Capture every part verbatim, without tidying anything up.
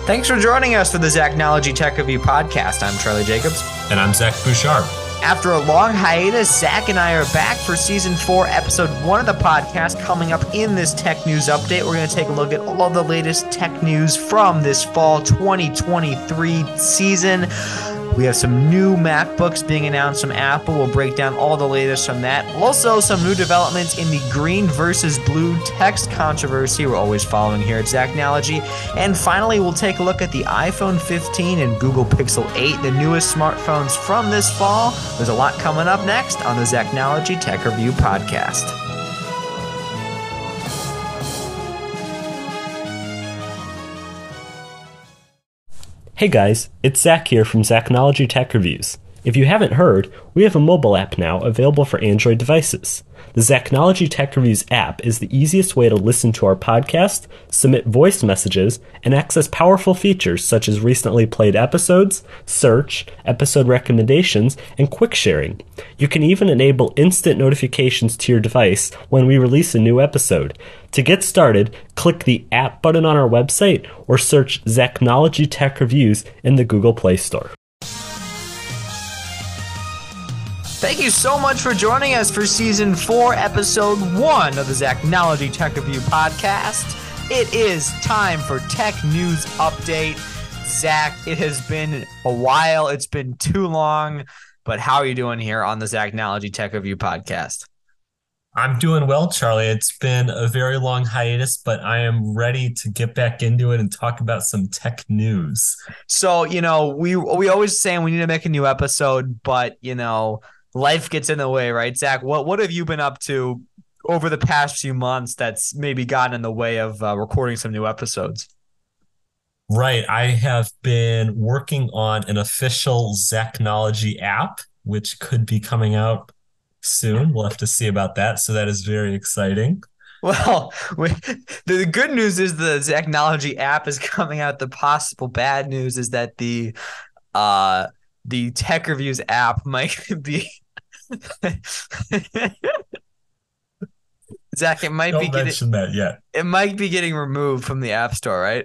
Thanks for joining us for the Zachnology Tech Review podcast. I'm Charlie Jacobs. And I'm Zach Bouchard. After a long hiatus, Zach and I are back for season four, episode one of the podcast. Coming up in this tech news update, we're going to take a look at all the latest tech news from this fall twenty twenty-three season. We have some new MacBooks being announced from Apple. We'll break down all the latest from that. Also, some new developments in the green versus blue text controversy we're always following here at Zachnology. And finally, we'll take a look at the iPhone fifteen and Google Pixel eight, the newest smartphones from this fall. There's a lot coming up next on the Zachnology Tech Review podcast. Hey guys, it's Zach here from Zachnology Tech Reviews. If you haven't heard, we have a mobile app now available for Android devices. The Zachnology Tech Reviews app is the easiest way to listen to our podcast, submit voice messages, and access powerful features such as recently played episodes, search, episode recommendations, and quick sharing. You can even enable instant notifications to your device when we release a new episode. To get started, click the app button on our website or search Zachnology Tech Reviews in the Google Play Store. Thank you so much for joining us for season four, episode one of the Zachnology Tech Review podcast. It is time for Tech News Update. Zach, it has been a while. It's been too long, but how are you doing here on the Zachnology Tech Review podcast? I'm doing well, Charlie. It's been a very long hiatus, but I am ready to get back into it and talk about some tech news. So, you know, we we always saying we need to make a new episode, but, you know, life gets in the way, right, Zach? What what have you been up to over the past few months that's maybe gotten in the way of uh, recording some new episodes? Right. I have been working on an official Zachnology app, which could be coming out soon. We'll have to see about that. So that is very exciting. Well, we, the good news is the Zachnology app is coming out. The possible bad news is that the uh, the Tech Reviews app might be Zach, it might Don't be mention getting, that yet. It might be getting removed from the App Store, right?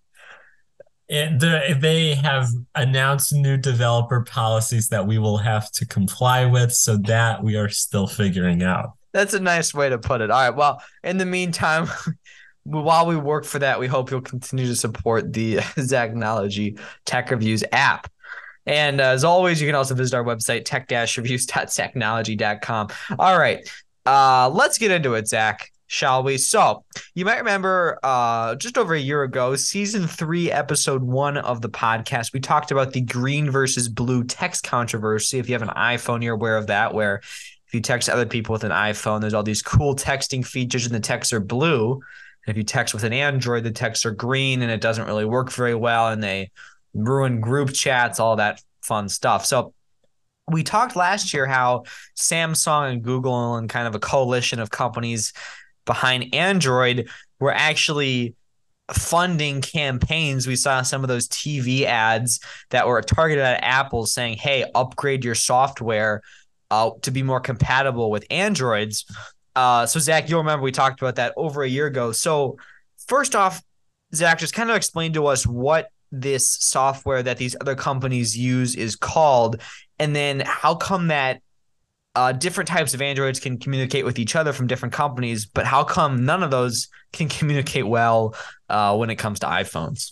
And they have announced new developer policies that we will have to comply with, so that we are still figuring out. That's a nice way to put it. All right. Well, in the meantime, while we work for that, we hope you'll continue to support the Zachnology Tech Reviews app. And uh, as always, you can also visit our website, tech reviews dot zachnology dot com. All right. Uh, let's get into it, Zach, shall we? So you might remember uh, just over a year ago, season three, episode one of the podcast, we talked about the green versus blue text controversy. If you have an iPhone, you're aware of that, where if you text other people with an iPhone, there's all these cool texting features and the texts are blue. And if you text with an Android, the texts are green and it doesn't really work very well. And they ruin group chats, all that fun stuff. So we talked last year how Samsung and Google and kind of a coalition of companies behind Android were actually funding campaigns. We saw some of those T V ads that were targeted at Apple saying, hey, upgrade your software uh, to be more compatible with Androids. Uh, so, Zach, you'll remember we talked about that over a year ago. So first off, Zach, just kind of explain to us what this software that these other companies use is called, and then how come that uh, different types of Androids can communicate with each other from different companies, but how come none of those can communicate well uh, when it comes to iPhones?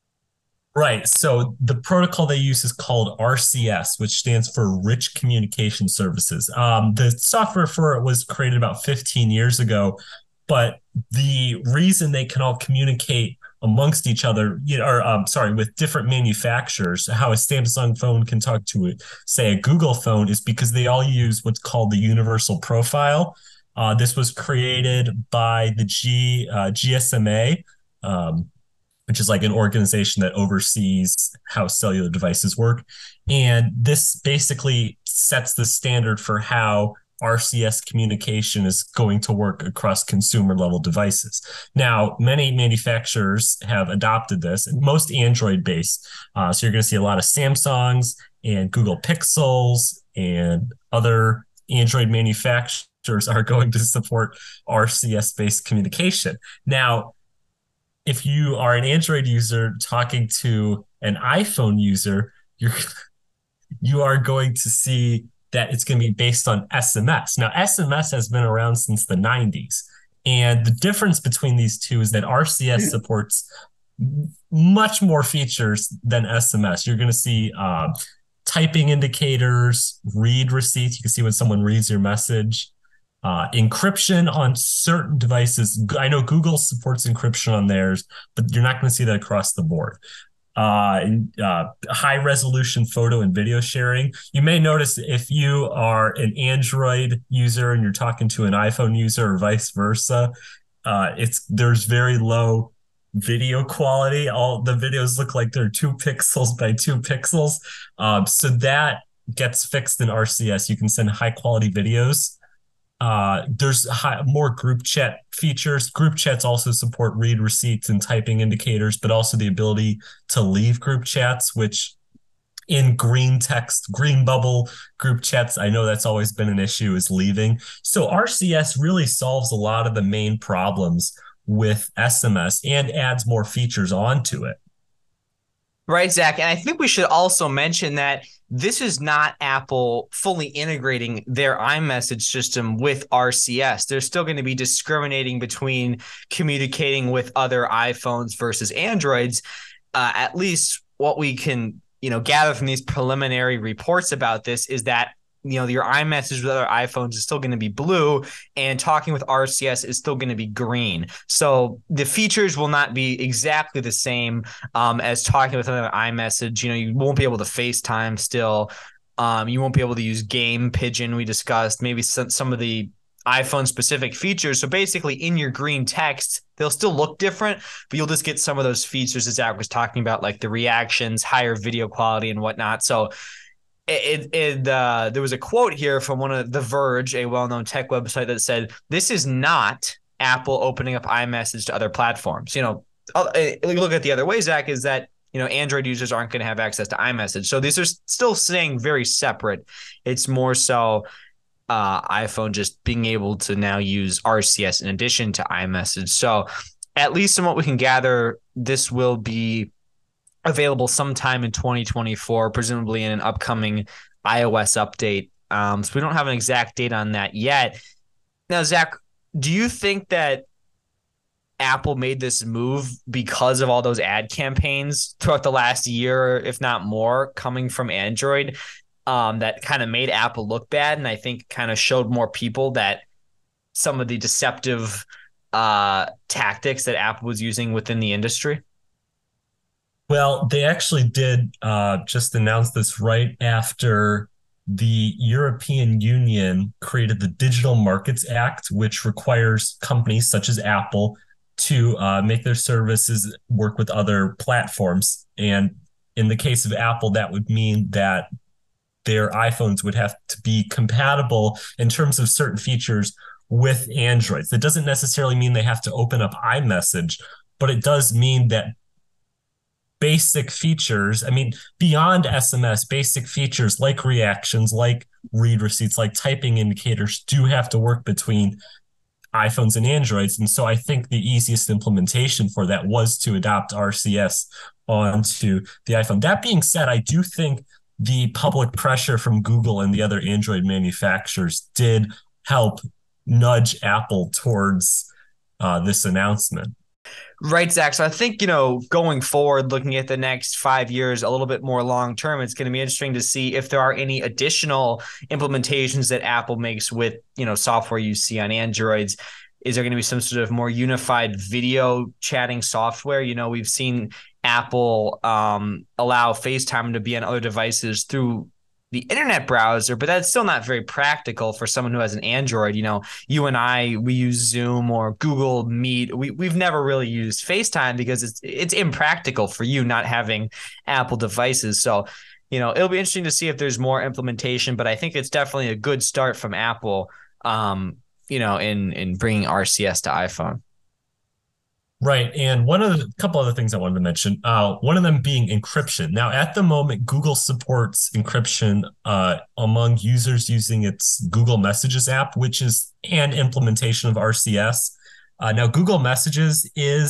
Right. So the protocol they use is called R C S, which stands for Rich Communication Services. Um, the software for it was created about fifteen years ago, but the reason they can all communicate amongst each other, you know, or um, sorry, with different manufacturers, how a Samsung phone can talk to, say, a Google phone, is because they all use what's called the Universal Profile. Uh, this was created by the G uh, G S M A, um, which is like an organization that oversees how cellular devices work, and this basically sets the standard for how R C S communication is going to work across consumer level devices. Now, many manufacturers have adopted this, and most Android based. Uh, so you're going to see a lot of Samsungs and Google Pixels and other Android manufacturers are going to support R C S based communication. Now, if you are an Android user talking to an iPhone user, you're you are going to see that it's going to be based on S M S. Now, S M S has been around since the nineties. And the difference between these two is that R C S supports much more features than S M S. You're going to see uh, typing indicators, read receipts. You can see when someone reads your message. Uh, encryption on certain devices. I know Google supports encryption on theirs, but you're not going to see that across the board. Uh, uh, high resolution photo and video sharing. You may notice if you are an Android user and you're talking to an iPhone user or vice versa, uh, it's there's very low video quality. All the videos look like they're two pixels by two pixels. Um, so that gets fixed in R C S. You can send high quality videos. Uh, there's high, more group chat features. Group chats also support read receipts and typing indicators, but also the ability to leave group chats, which in green text, green bubble group chats, I know that's always been an issue, is leaving. So R C S really solves a lot of the main problems with S M S and adds more features onto it. Right, Zach. And I think we should also mention that this is not Apple fully integrating their iMessage system with R C S. They're still going to be discriminating between communicating with other iPhones versus Androids. Uh, at least what we can, you know, gather from these preliminary reports about this is that, you know, your iMessage with other iPhones is still going to be blue, and talking with R C S is still going to be green. So the features will not be exactly the same um, as talking with another iMessage. You know, you won't be able to FaceTime still. Um, you won't be able to use Game Pigeon. We discussed maybe some, some of the iPhone specific features. So basically in your green text, they'll still look different, but you'll just get some of those features that Zach was talking about, like the reactions, higher video quality and whatnot. So It, it uh, there was a quote here from one of The Verge, a well-known tech website, that said, "This is not Apple opening up iMessage to other platforms." You know, look at the other way, Zach, is that, you know, Android users aren't going to have access to iMessage. So these are still staying very separate. It's more so uh, iPhone just being able to now use R C S in addition to iMessage. So at least from what we can gather, this will be available sometime in twenty twenty-four, presumably in an upcoming iOS update. Um, so we don't have an exact date on that yet. Now, Zach, do you think that Apple made this move because of all those ad campaigns throughout the last year, if not more, coming from Android, um, that kind of made Apple look bad, and I think kind of showed more people that some of the deceptive uh, tactics that Apple was using within the industry? Well, they actually did uh, just announce this right after the European Union created the Digital Markets Act, which requires companies such as Apple to uh, make their services work with other platforms. And in the case of Apple, that would mean that their iPhones would have to be compatible in terms of certain features with Androids. That doesn't necessarily mean they have to open up iMessage, but it does mean that basic features, I mean, beyond S M S, basic features like reactions, like read receipts, like typing indicators do have to work between iPhones and Androids. And so I think the easiest implementation for that was to adopt R C S onto the iPhone. That being said, I do think the public pressure from Google and the other Android manufacturers did help nudge Apple towards uh, this announcement. Right, Zach. So I think, you know, going forward, looking at the next five years, a little bit more long term, it's going to be interesting to see if there are any additional implementations that Apple makes with, you know, software you see on Androids. Is there going to be some sort of more unified video chatting software? You know, we've seen Apple um, allow FaceTime to be on other devices through the internet browser, but that's still not very practical for someone who has an Android. You know, you and I, we use Zoom or Google Meet. We, we've never really used FaceTime because it's it's impractical for you not having Apple devices. So, you know, it'll be interesting to see if there's more implementation, but I think it's definitely a good start from Apple, um, you know, in, in bringing R C S to iPhone. Right. And one of the couple other things I wanted to mention, uh, one of them being encryption. Now, at the moment, Google supports encryption uh, among users using its Google Messages app, which is an implementation of R C S. Uh, now, Google Messages is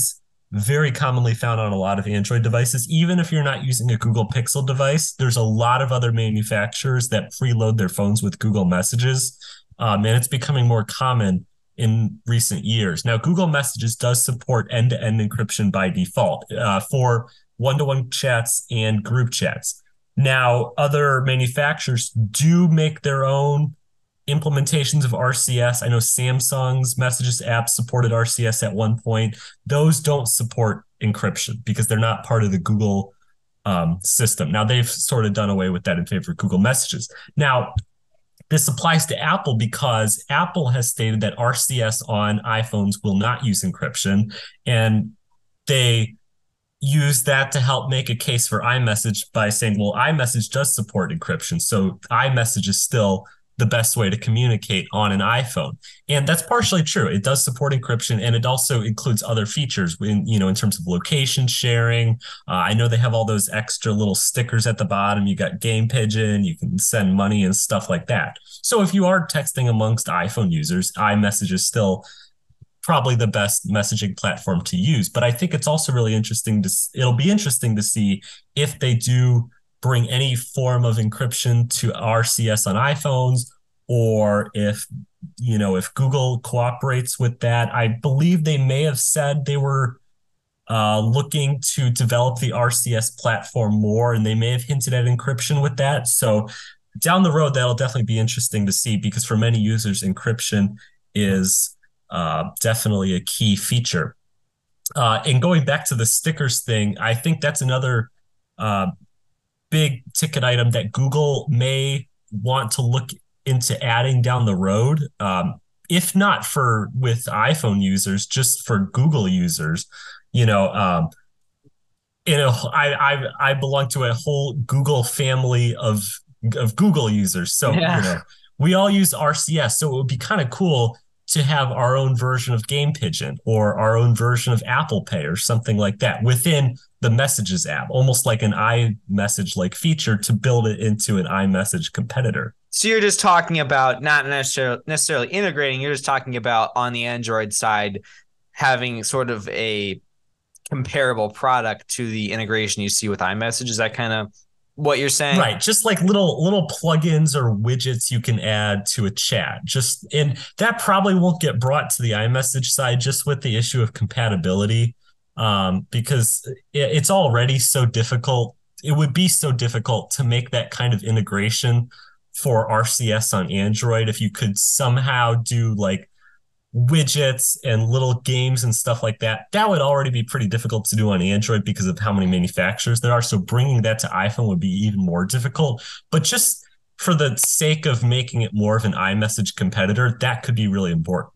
very commonly found on a lot of Android devices. Even if you're not using a Google Pixel device, there's a lot of other manufacturers that preload their phones with Google Messages. Um, and it's becoming more common in recent years. Now, Google Messages does support end-to-end encryption by default uh, for one-to-one chats and group chats. Now, other manufacturers do make their own implementations of R C S. I know Samsung's Messages app supported R C S at one point. Those don't support encryption because they're not part of the Google um, system. Now, they've sort of done away with that in favor of Google Messages. Now, this applies to Apple because Apple has stated that R C S on iPhones will not use encryption, and they use that to help make a case for iMessage by saying, well, iMessage does support encryption, so iMessage is still the best way to communicate on an iPhone. And that's partially true. It does support encryption, and it also includes other features in, you know, in terms of location sharing. Uh, I know they have all those extra little stickers at the bottom. You got Game Pigeon, you can send money and stuff like that. So if you are texting amongst iPhone users, iMessage is still probably the best messaging platform to use. But I think it's also really interesting to, it'll be interesting to see if they do bring any form of encryption to R C S on iPhones, or if, you know, if Google cooperates with that. I believe they may have said they were uh, looking to develop the R C S platform more, and they may have hinted at encryption with that. So down the road, that'll definitely be interesting to see, because for many users, encryption is uh, definitely a key feature. Uh, and going back to the stickers thing, I think that's another uh, big ticket item that Google may want to look into adding down the road. Um, if not for with iPhone users, just for Google users, you know, um, you know, I, I, I belong to a whole Google family of, of Google users. So, yeah. you know, we all use R C S. So it would be kind of cool to have our own version of Game Pigeon or our own version of Apple Pay or something like that within the Messages app, almost like an iMessage-like feature to build it into an iMessage competitor. So you're just talking about not necessarily necessarily integrating, you're just talking about on the Android side having sort of a comparable product to the integration you see with iMessage. Is that kind of what you're saying? Right. Just like little little plugins or widgets you can add to a chat. Just and that probably won't get brought to the iMessage side just with the issue of compatibility, um, because it, it's already so difficult. It would be so difficult to make that kind of integration for R C S on Android. If you could somehow do like widgets and little games and stuff like that, that would already be pretty difficult to do on Android because of how many manufacturers there are. So bringing that to iPhone would be even more difficult. But just for the sake of making it more of an iMessage competitor, that could be really important.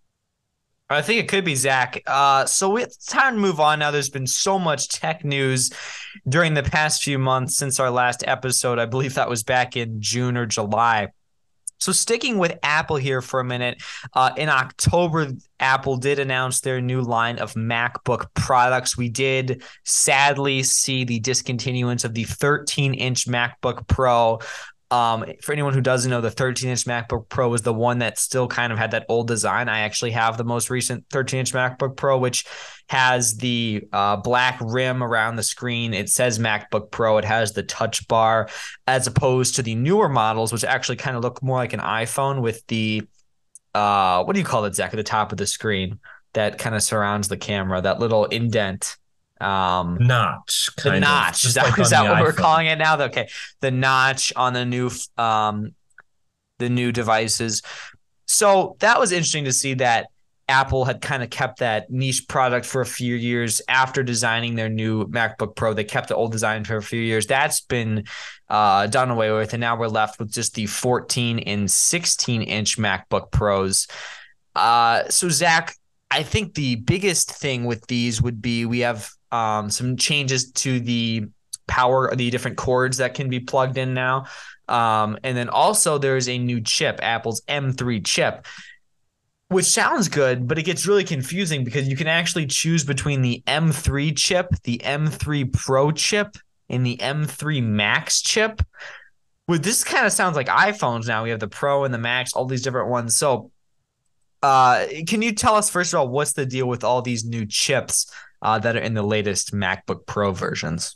I think it could be, Zach. Uh, so it's time to move on now. There's been so much tech news during the past few months since our last episode. I believe that was back in June or July. So sticking with Apple here for a minute, uh, in October, Apple did announce their new line of MacBook products. We did sadly see the discontinuance of the thirteen-inch MacBook Pro. Um, for anyone who doesn't know, the thirteen-inch MacBook Pro was the one that still kind of had that old design. I actually have the most recent thirteen-inch MacBook Pro, which has the uh, black rim around the screen. It says MacBook Pro. It has the touch bar, as opposed to the newer models, which actually kind of look more like an iPhone with the, uh, what do you call it, Zach, at the top of the screen that kind of surrounds the camera, that little indent. Um, notch, the notch. Is that, like is that what iPhone. We're calling it now? Okay, the notch on the new, um, the new devices. So that was interesting to see that Apple had kind of kept that niche product for a few years after designing their new MacBook Pro. They kept the old design for a few years. That's been uh, done away with, and now we're left with just the fourteen and sixteen inch MacBook Pros. Uh, so Zach, I think the biggest thing with these would be we have um, some changes to the power, the different cords that can be plugged in now. Um, and then also there's a new chip, Apple's M three chip, which sounds good, but it gets really confusing because you can actually choose between the M three chip, the M three Pro chip, and the M three Max chip. Well, this kind of sounds like iPhones now. We have the Pro and the Max, all these different ones. So Uh, can you tell us first of all what's the deal with all these new chips uh, that are in the latest MacBook Pro versions?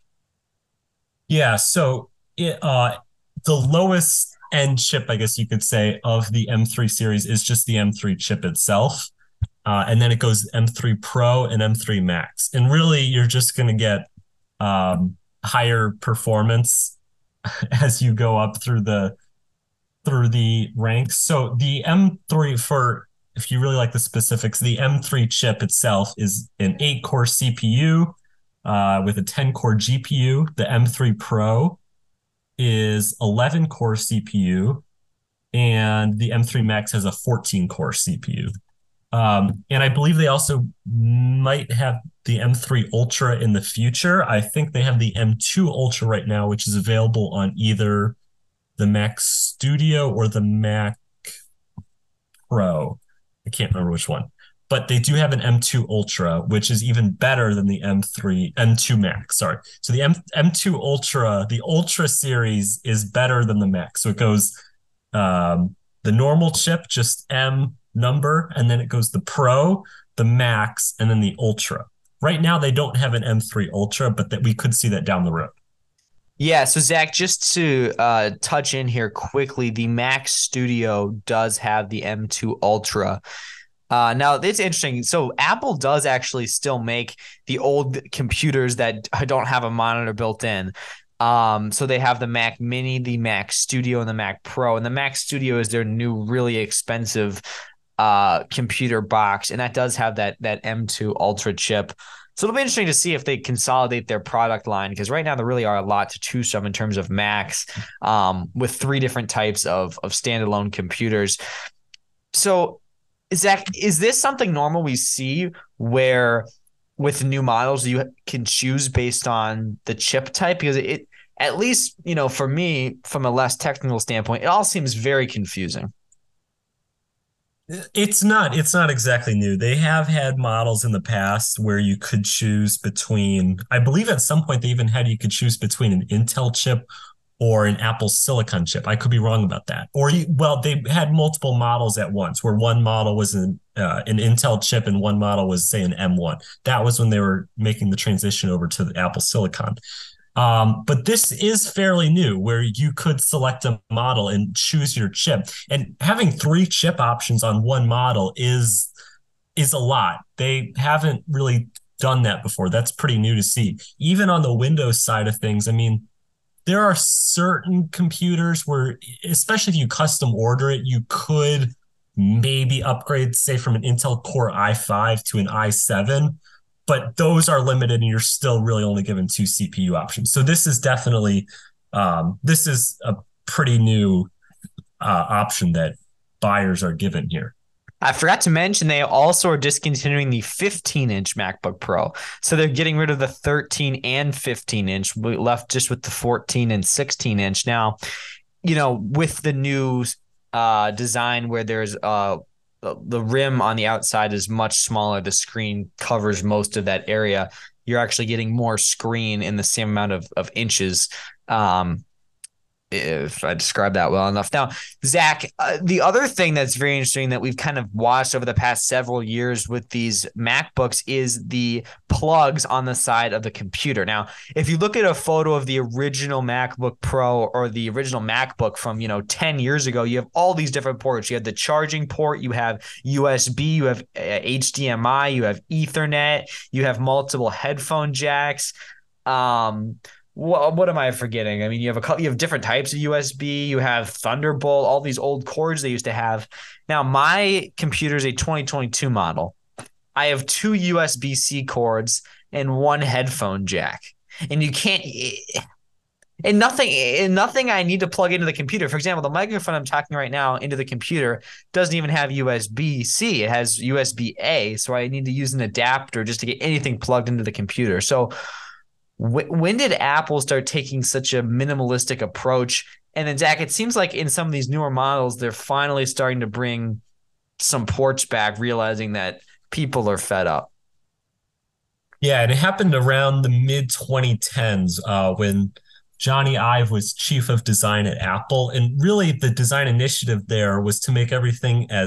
Yeah, so it, uh, the lowest end chip, I guess you could say, of the M three series is just the M three chip itself. Uh, and then it goes M three Pro and M three Max. And really, you're just going to get um, higher performance as you go up through the through the ranks. So the M three, for if you really like the specifics, the M three chip itself is an eight-core C P U uh, with a ten-core G P U. The M three Pro is eleven-core C P U, and the M three Max has a fourteen-core C P U. Um, and I believe they also might have the M three Ultra in the future. I think they have the M two Ultra right now, which is available on either the Mac Studio or the Mac Pro. I can't remember which one. But they do have an M two Ultra, which is even better than the M three, M two Max, sorry. So the M, M2 Ultra, the Ultra series is better than the Max. So it goes um, the normal chip, just M number, and then it goes the Pro, the Max, and then the Ultra. Right now, they don't have an M three Ultra, but that we could see that down the road. Yeah, so Zach, just to uh, touch in here quickly, the Mac Studio does have the M two Ultra. Uh, now, it's interesting. So Apple does actually still make the old computers that don't have a monitor built in. Um, so they have the Mac Mini, the Mac Studio, and the Mac Pro. And the Mac Studio is their new really expensive uh, computer box, and that does have that that M two Ultra chip. So it'll be interesting to see if they consolidate their product line, because right now there really are a lot to choose from in terms of Macs, um, with three different types of of standalone computers. So, Zach, is this something normal we see where with new models you can choose based on the chip type? Because it, at least, you know, for me, from a less technical standpoint, it all seems very confusing. It's not. It's not exactly new. They have had models in the past where you could choose between, I believe at some point they even had you could choose between an Intel chip or an Apple Silicon chip. I could be wrong about that. Or, you, well, they had multiple models at once where one model was an, uh, an Intel chip and one model was, say, an M one. That was when they were making the transition over to the Apple Silicon. Um, but this is fairly new, where you could select a model and choose your chip. And having three chip options on one model is is a lot. They haven't really done that before. That's pretty new to see. Even on the Windows side of things, I mean, there are certain computers where, especially if you custom order it, you could maybe upgrade, say, from an Intel Core i five to an i seven. But those are limited and you're still really only given two C P U options. So this is definitely, um, this is a pretty new uh, option that buyers are given here. I forgot to mention they also are discontinuing the fifteen inch MacBook Pro. So they're getting rid of the thirteen and fifteen inch, left just with the fourteen and sixteen inch. Now, you know, with the new uh, design where there's uh, the rim on the outside is much smaller. The screen covers most of that area. You're actually getting more screen in the same amount of, of inches. Um, if I describe that well enough. Now, Zach, uh, the other thing that's very interesting that we've kind of watched over the past several years with these MacBooks is the plugs on the side of the computer. Now, if you look at a photo of the original MacBook Pro or the original MacBook from, you know, ten years ago, you have all these different ports. You have the charging port, you have U S B, you have H D M I, you have Ethernet, you have multiple headphone jacks. Um, What, what am I forgetting? I mean, you have a couple, you have different types of U S B. You have Thunderbolt, all these old cords they used to have. Now, my computer is a twenty twenty-two model. I have two U S B-C cords and one headphone jack, and you can't. And nothing, and nothing I need to plug into the computer. For example, the microphone I'm talking right now into the computer doesn't even have U S B-C. It has U S B-A, so I need to use an adapter just to get anything plugged into the computer. So when did Apple start taking such a minimalistic approach? And then, Zach, it seems like in some of these newer models, they're finally starting to bring some ports back, realizing that people are fed up. Yeah, and it happened around the mid twenty tens uh, when Johnny Ive was chief of design at Apple. And really the design initiative there was to make everything as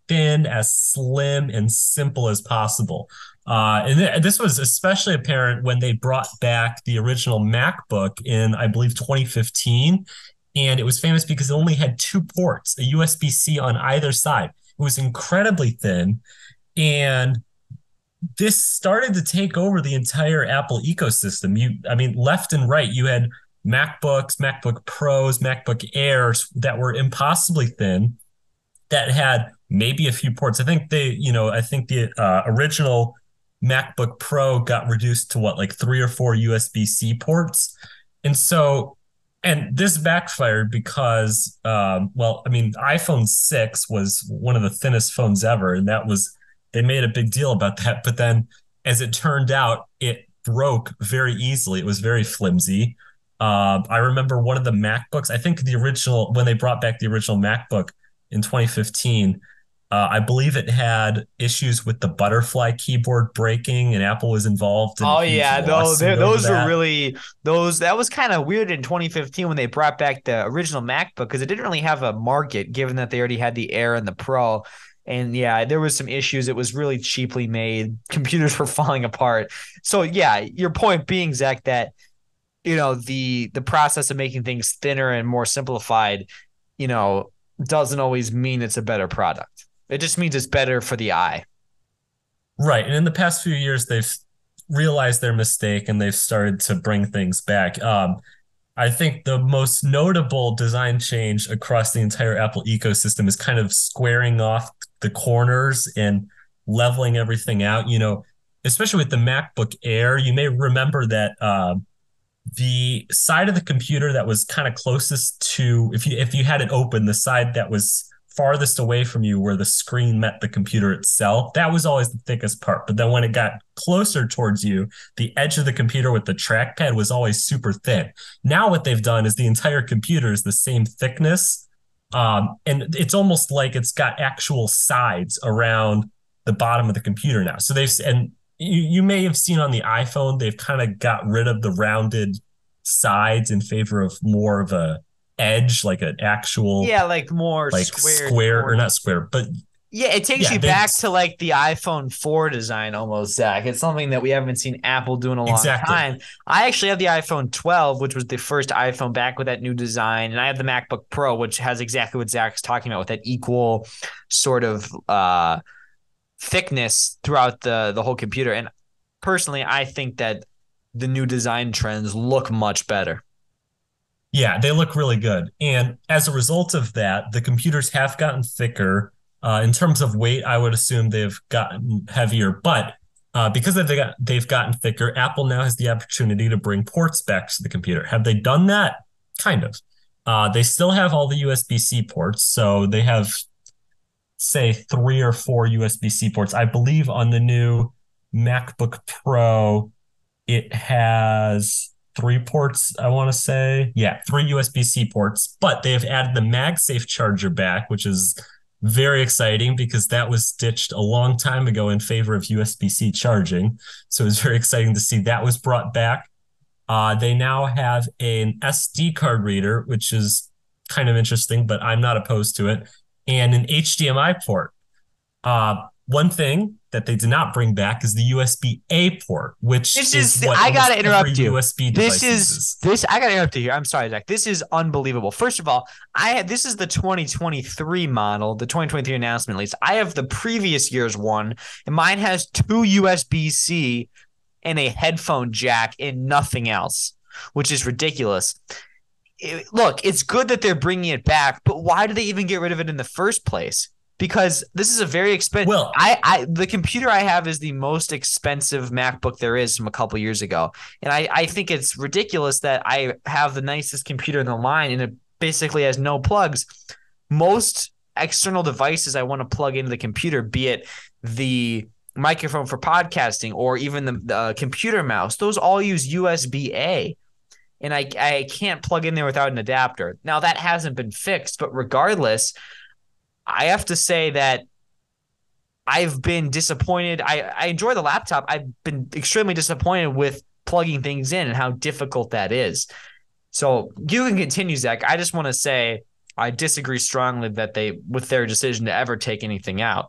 thin, as slim, and simple as possible. Uh, and th- this was especially apparent when they brought back the original MacBook in, I believe, twenty fifteen. And it was famous because it only had two ports, a U S B-C on either side. It was incredibly thin. And this started to take over the entire Apple ecosystem. You, I mean, left and right, you had MacBooks, MacBook Pros, MacBook Airs that were impossibly thin, that had maybe a few ports. I think they, you know, I think the uh, original MacBook Pro got reduced to what, like three or four U S B-C ports. And so, and this backfired because, um, well, I mean, iPhone six was one of the thinnest phones ever. And that was, they made a big deal about that. But then as it turned out, it broke very easily. It was very flimsy. Uh, I remember one of the MacBooks, I think the original, when they brought back the original MacBook in twenty fifteen, uh, I believe it had issues with the butterfly keyboard breaking, and Apple was involved. In oh yeah, those those were really those. That was kind of weird in twenty fifteen when they brought back the original MacBook, because it didn't really have a market, given that they already had the Air and the Pro. And yeah, there was some issues. It was really cheaply made. Computers were falling apart. So yeah, your point being, Zach, that you know the the process of making things thinner and more simplified, you know, doesn't always mean it's a better product. It just means it's better for the eye. Right. And in the past few years, they've realized their mistake and they've started to bring things back. Um, I think the most notable design change across the entire Apple ecosystem is kind of squaring off the corners and leveling everything out. You know, especially with the MacBook Air, you may remember that uh, the side of the computer that was kind of closest to, if you if you had it open, the side that was farthest away from you where the screen met the computer itself, that was always the thickest part. But then when it got closer towards you, the edge of the computer with the trackpad was always super thin. Now what they've done is the entire computer is the same thickness. Um, and it's almost like it's got actual sides around the bottom of the computer now. So they've, and you, you may have seen on the iPhone, they've kind of got rid of the rounded sides in favor of more of a edge, like an actual, yeah, like more like square, square or not square, but yeah, it takes yeah, you back to like the iPhone four design almost, Zach. It's something that we haven't seen Apple do in a long exactly. time. I actually have the iPhone twelve, which was the first iPhone back with that new design, and I have the MacBook Pro, which has exactly what Zach's talking about, with that equal sort of uh, thickness throughout the the whole computer. And personally, I think that the new design trends look much better. Yeah, they look really good. And as a result of that, the computers have gotten thicker. Uh, in terms of weight, I would assume they've gotten heavier. But uh, because they got, they've gotten thicker, Apple now has the opportunity to bring ports back to the computer. Have they done that? Kind of. Uh, they still have all the U S B-C ports. So they have, say, three or four U S B-C ports. I believe on the new MacBook Pro, it has three ports, I want to say. Yeah, three U S B-C ports, but they have added the MagSafe charger back, which is very exciting because that was ditched a long time ago in favor of U S B-C charging. So it's very exciting to see that was brought back. Uh, they now have an S D card reader, which is kind of interesting, but I'm not opposed to it, and an H D M I port. Uh, one thing that they did not bring back is the U S B-A port, which this is, is what I gotta interrupt you. U S B this is uses. this. I gotta interrupt you here. I'm sorry, Zach. This is unbelievable. First of all, I had this is the twenty twenty-three model, the twenty twenty-three announcement at least. I have the previous year's one, and mine has two U S B-C and a headphone jack and nothing else, which is ridiculous. It, look, it's good that they're bringing it back, but why did they even get rid of it in the first place? Because this is a very expensive. Well, I, I, the computer I have is the most expensive MacBook there is from a couple years ago, and I, I think it's ridiculous that I have the nicest computer in the line and it basically has no plugs. Most external devices I want to plug into the computer, be it the microphone for podcasting or even the, the computer mouse, those all use U S B-A. And I, I can't plug in there without an adapter. Now, that hasn't been fixed, but regardless, I have to say that I've been disappointed. I, I enjoy the laptop. I've been extremely disappointed with plugging things in and how difficult that is. So you can continue, Zach. I just want to say I disagree strongly that they with their decision to ever take anything out.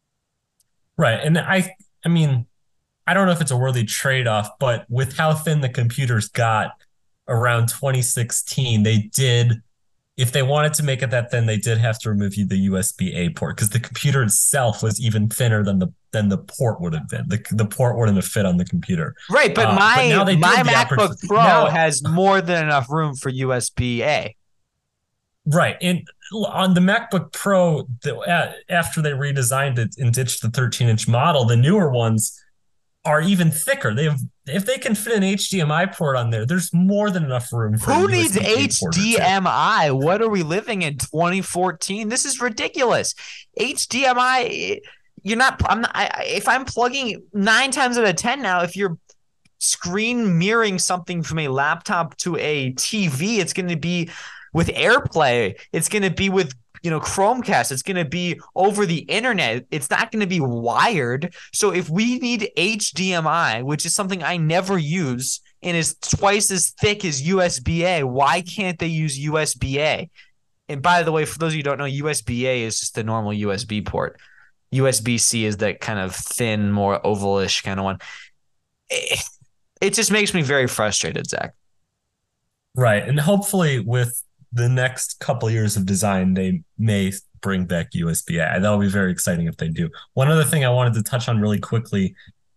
Right. And I I mean, I don't know if it's a worthy trade-off, but with how thin the computers got around twenty sixteen, they did, if they wanted to make it that thin, they did have to remove the U S B-A port because the computer itself was even thinner than the than the port would have been. The, the port wouldn't have fit on the computer. Right, but uh, my but my MacBook Pro now, has more than enough room for U S B-A. Right. And on the MacBook Pro, the, after they redesigned it and ditched the thirteen-inch model, the newer ones are even thicker. They have, if they can fit an H D M I port on there, there's more than enough room for who needs H D M I? What are we living in twenty fourteen? This is ridiculous. H D M I, you're not. I'm not. I, if I'm plugging nine times out of ten now, if you're screen mirroring something from a laptop to a T V, it's going to be with AirPlay. It's going to be with, you know, Chromecast. It's going to be over the internet. It's not going to be wired. So if we need H D M I, which is something I never use and is twice as thick as U S B-A, why can't they use U S B-A? And by the way, for those of you who don't know, U S B-A is just the normal U S B port. U S B-C is that kind of thin, more ovalish kind of one. It, it just makes me very frustrated, Zach. Right. And hopefully with the next couple of years of design, they may bring back U S B-A. That'll be very exciting if they do. One other thing I wanted to touch on really quickly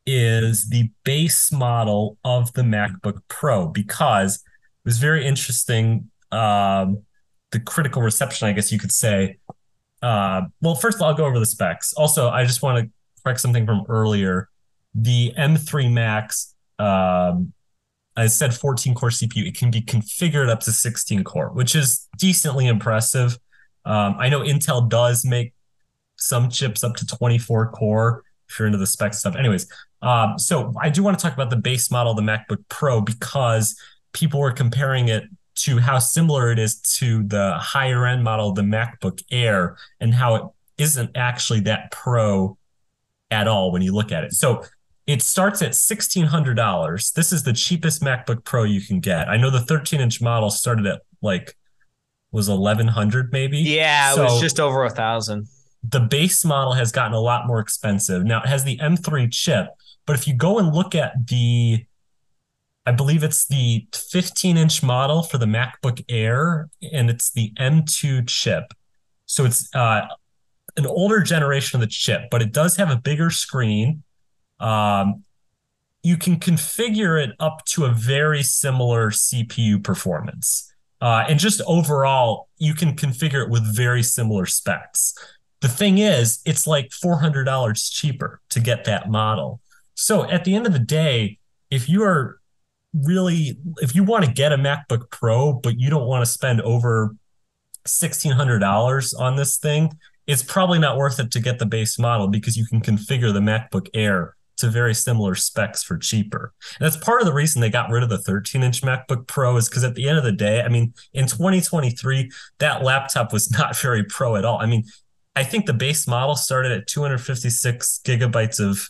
is the base model of the MacBook Pro, because it was very interesting. Um, the critical reception, I guess you could say. Uh, well, first I'll go over the specs. Also, I just want to correct something from earlier. The M three Max, um, I said fourteen core C P U. It can be configured up to sixteen core, which is decently impressive. Um, I know Intel does make some chips up to twenty-four core if you're into the spec stuff. Anyways, um, so I do want to talk about the base model of the MacBook Pro because people were comparing it to how similar it is to the higher end model of the MacBook Air and how it isn't actually that pro at all when you look at it. So it starts at sixteen hundred dollars. This is the cheapest MacBook Pro you can get. I know the thirteen-inch model started at like, was eleven hundred maybe? Yeah, it so was just over a thousand. The base model has gotten a lot more expensive. Now, it has the M three chip, but if you go and look at the, I believe it's the fifteen-inch model for the MacBook Air, and it's the M two chip. So it's uh, an older generation of the chip, but it does have a bigger screen. Um, you can configure it up to a very similar C P U performance. Uh, and just overall, you can configure it with very similar specs. The thing is, it's like four hundred dollars cheaper to get that model. So at the end of the day, if you are really, if you want to get a MacBook Pro, but you don't want to spend over sixteen hundred dollars on this thing, it's probably not worth it to get the base model because you can configure the MacBook Air to very similar specs for cheaper. And that's part of the reason they got rid of the thirteen-inch MacBook Pro is because at the end of the day, I mean, in twenty twenty-three, that laptop was not very pro at all. I mean, I think the base model started at two hundred fifty-six gigabytes of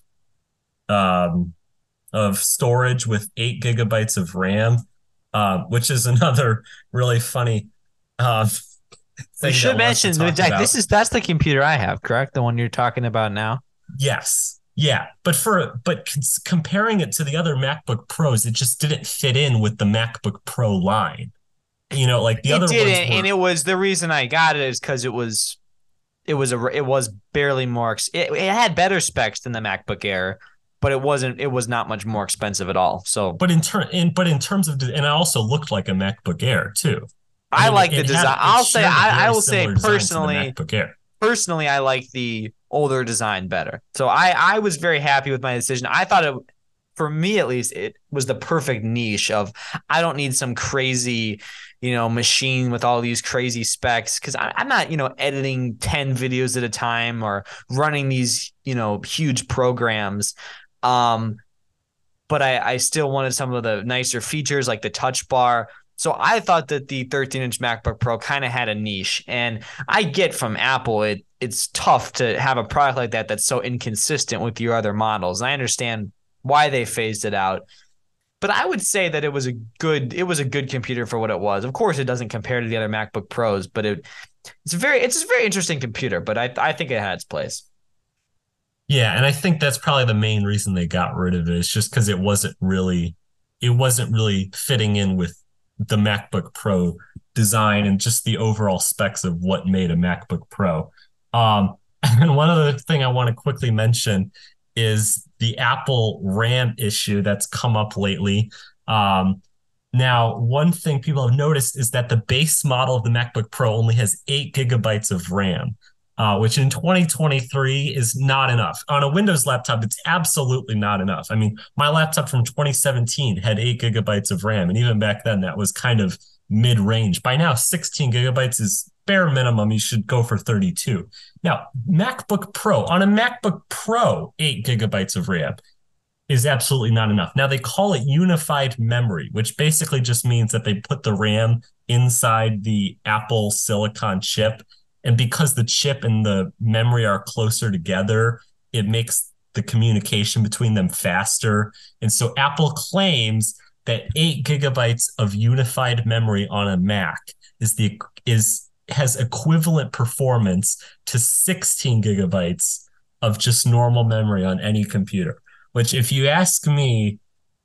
um, of storage with eight gigabytes of RAM, uh, which is another really funny uh, thing. We should mention, Jack, this is that's the computer I have, correct? The one you're talking about now? Yes. Yeah, but for but comparing it to the other MacBook Pros, it just didn't fit in with the MacBook Pro line. You know, like the it other didn't, ones were, and it was the reason I got it is because it was, it was a it was barely more. It, it had better specs than the MacBook Air, but it wasn't. It was not much more expensive at all. So, but in turn, in but in terms of, and it also looked like a MacBook Air too. I, I mean, like the design. Had, I'll say I, I will say personally, MacBook Air. personally, I like the older design better. So I, I was very happy with my decision. I thought it, for me at least, it was the perfect niche of I don't need some crazy, you know, machine with all these crazy specs because I'm not, you know, editing ten videos at a time or running these, you know, huge programs. Um, but I, I still wanted some of the nicer features like the touch bar. So I thought that the thirteen-inch MacBook Pro kind of had a niche, and I get from Apple it it's tough to have a product like that that's so inconsistent with your other models. And I understand why they phased it out, but I would say that it was a good it was a good computer for what it was. Of course, it doesn't compare to the other MacBook Pros, but it it's a very it's a very interesting computer. But I I think it had its place. Yeah, and I think that's probably the main reason they got rid of it. It's just because it wasn't really it wasn't really fitting in with the MacBook Pro design and just the overall specs of what made a MacBook Pro. Um, and one other thing I want to quickly mention is the Apple RAM issue that's come up lately. Um, now, one thing people have noticed is that the base model of the MacBook Pro only has eight gigabytes of RAM, uh, which in twenty twenty-three is not enough. On a Windows laptop, it's absolutely not enough. I mean, my laptop from twenty seventeen had eight gigabytes of RAM, and even back then, that was kind of mid-range. By now, sixteen gigabytes is bare minimum. You should go for thirty-two. Now, MacBook Pro, on a MacBook Pro, eight gigabytes of RAM is absolutely not enough. Now, they call it unified memory, which basically just means that they put the RAM inside the Apple Silicon chip. And because the chip and the memory are closer together, it makes the communication between them faster. And so Apple claims that eight gigabytes of unified memory on a Mac is the is has equivalent performance to sixteen gigabytes of just normal memory on any computer, which, if you ask me,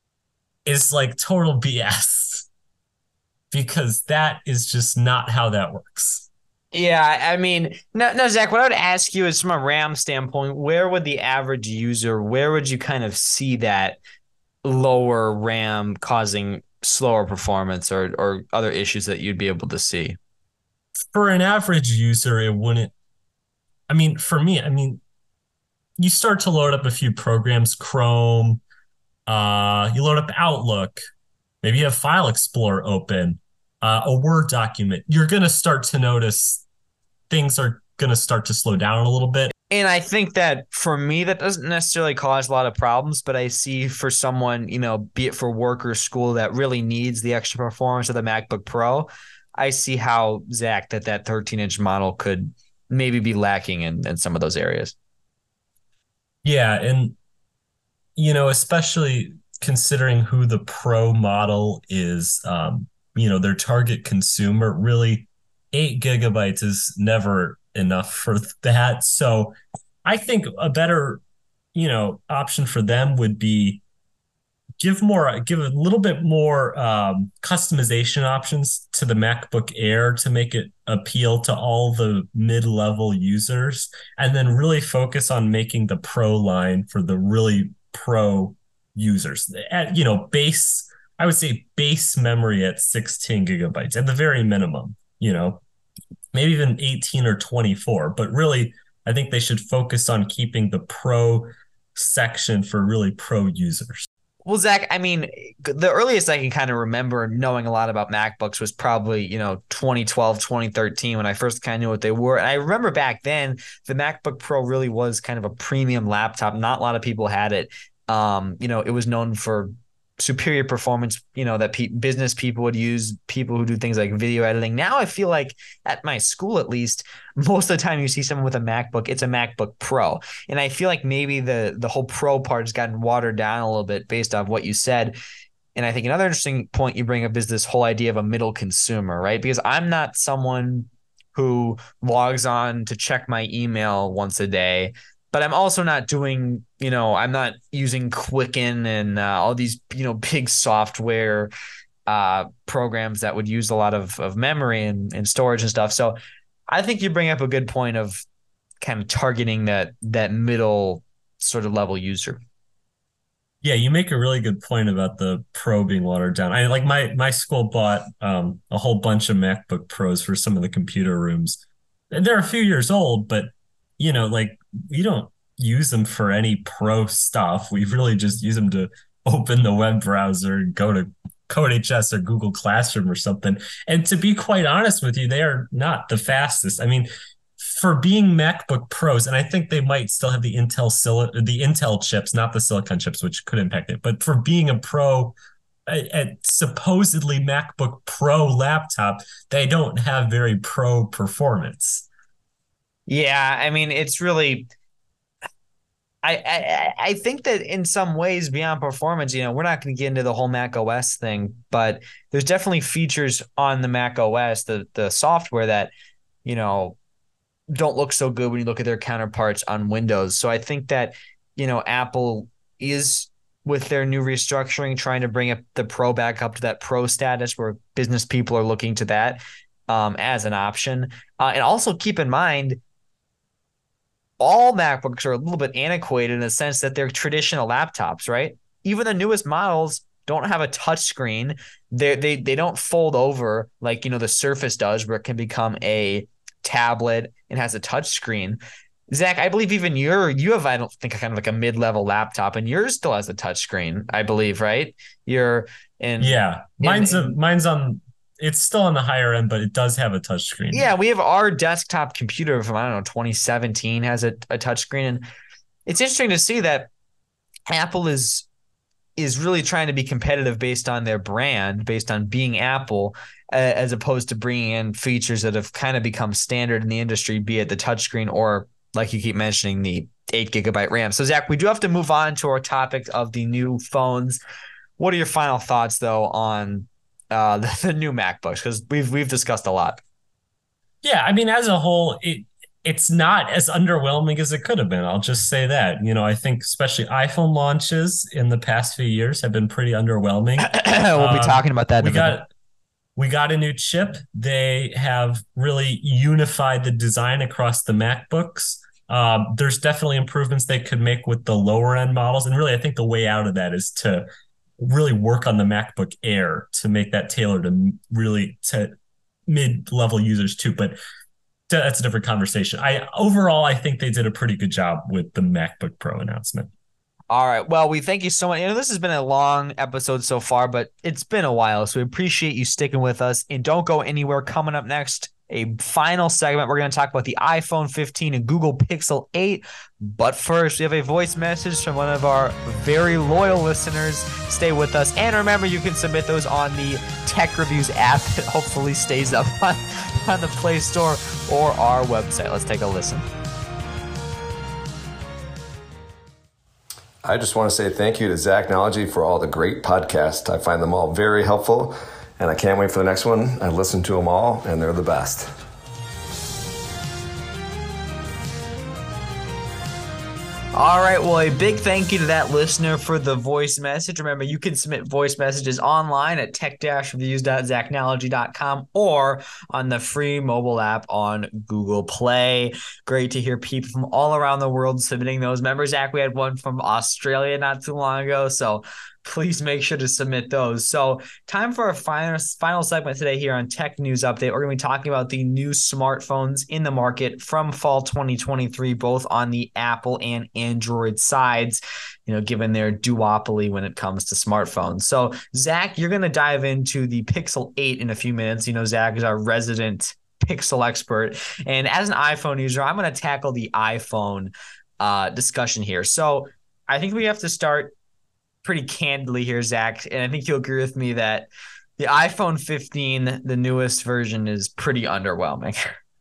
is like total B S, because that is just not how that works. Yeah, I mean, no, no, Zach, what I would ask you is, from a RAM standpoint, where would the average user, where would you kind of see that lower RAM causing slower performance or or other issues that you'd be able to see? For an average user, it wouldn't. I mean, for me, I mean, you start to load up a few programs, Chrome, uh, you load up Outlook, maybe you have File Explorer open, uh, a Word document. You're going to start to notice things are going to start to slow down a little bit. And I think that for me, that doesn't necessarily cause a lot of problems, but I see for someone, you know, be it for work or school, that really needs the extra performance of the MacBook Pro, I see how, Zach, that that thirteen inch model could maybe be lacking in, in some of those areas. Yeah. And, you know, especially considering who the Pro model is, um, you know, their target consumer, really eight gigabytes is never enough for that. So I think a better, you know, option for them would be give more, give a little bit more um, customization options to the MacBook Air to make it appeal to all the mid-level users, and then really focus on making the Pro line for the really pro users. At, you know, base, I would say base memory at sixteen gigabytes at the very minimum, you know, maybe even eighteen or twenty-four, but really, I think they should focus on keeping the Pro section for really pro users. Well, Zach, I mean, the earliest I can kind of remember knowing a lot about MacBooks was probably, you know, twenty twelve, twenty thirteen, when I first kind of knew what they were. And I remember back then, the MacBook Pro really was kind of a premium laptop. Not a lot of people had it. Um, you know, it was known for superior performance, you know, that pe- business people would use, people who do things like video editing. Now I feel like at my school, at least, most of the time you see someone with a MacBook, it's a MacBook Pro. And I feel like maybe the the whole Pro part has gotten watered down a little bit based off what you said. And I think another interesting point you bring up is this whole idea of a middle consumer, right? Because I'm not someone who logs on to check my email once a day, but I'm also not doing, you know, I'm not using Quicken and uh, all these, you know, big software uh, programs that would use a lot of, of memory and, and storage and stuff. So I think you bring up a good point of kind of targeting that that middle sort of level user. Yeah, you make a really good point about the Pro being watered down. I like my my school bought um, a whole bunch of MacBook Pros for some of the computer rooms. And they're a few years old, but you know, like we don't use them for any pro stuff. We really just use them to open the web browser and go to CodeHS or Google Classroom or something. And to be quite honest with you, they are not the fastest. I mean, for being MacBook Pros, and I think they might still have the Intel sil- the Intel chips, not the Silicon chips, which could impact it. But for being a Pro at, at supposedly MacBook Pro laptop, they don't have very pro performance. Yeah, I mean, it's really I, I I think that in some ways beyond performance, you know, we're not going to get into the whole Mac O S thing, but there's definitely features on the Mac O S, the the software that, you know, don't look so good when you look at their counterparts on Windows. So I think that, you know, Apple is with their new restructuring trying to bring up the Pro back up to that Pro status where business people are looking to that um, as an option. Uh, and also keep in mind, all MacBooks are a little bit antiquated in the sense that they're traditional laptops, right? Even the newest models don't have a touch screen. They they they don't fold over like, you know, the Surface does, where it can become a tablet and has a touch screen. Zach, I believe even your you have, I don't think, kind of like a mid-level laptop, and yours still has a touch screen, I believe, right? You're in Yeah, mine's in, a, mine's on. It's still on the higher end, but it does have a touchscreen. Yeah, we have our desktop computer from, I don't know, twenty seventeen has a, a touchscreen. And it's interesting to see that Apple is is really trying to be competitive based on their brand, based on being Apple, uh, as opposed to bringing in features that have kind of become standard in the industry, be it the touchscreen or, like you keep mentioning, the eight gigabyte RAM. So, Zach, we do have to move on to our topic of the new phones. What are your final thoughts, though, on uh, the, the new MacBooks? Because we've we've discussed a lot. Yeah, I mean, as a whole, it it's not as underwhelming as it could have been. I'll just say that. You know, I think especially iPhone launches in the past few years have been pretty underwhelming. We'll be um, talking about that. We got we got a new chip. They have really unified the design across the MacBooks. Um, there's definitely improvements they could make with the lower end models, and really, I think the way out of that is to really work on the MacBook Air to make that tailored to really to mid-level users too. But that's a different conversation. I overall, I think they did a pretty good job with the MacBook Pro announcement. All right. Well, we thank you so much. You know, this has been a long episode so far, but it's been a while, so we appreciate you sticking with us. And don't go anywhere. Coming up next, a final segment. We're going to talk about the iPhone fifteen and Google Pixel eight. But first, we have a voice message from one of our very loyal listeners. Stay with us. And remember, you can submit those on the Tech Reviews app. It hopefully stays up on, on the Play Store or our website. Let's take a listen. I just want to say thank you to Zachnology for all the great podcasts. I find them all very helpful, and I can't wait for the next one. I listen to them all, and they're the best. All right. Well, a big thank you to that listener for the voice message. Remember, you can submit voice messages online at tech reviews dot zachnology dot com or on the free mobile app on Google Play. Great to hear people from all around the world submitting those. Remember, Zach, we had one from Australia not too long ago, so please make sure to submit those. So time for our final, final segment today here on Tech News Update. We're going to be talking about the new smartphones in the market from fall twenty twenty-three, both on the Apple and Android sides, you know, given their duopoly when it comes to smartphones. So, Zach, you're going to dive into the Pixel eight in a few minutes. You know, Zach is our resident Pixel expert. And as an iPhone user, I'm going to tackle the iPhone uh, discussion here. So I think we have to start pretty candidly here, Zach, and I think you'll agree with me that the iPhone fifteen, the newest version, is pretty underwhelming.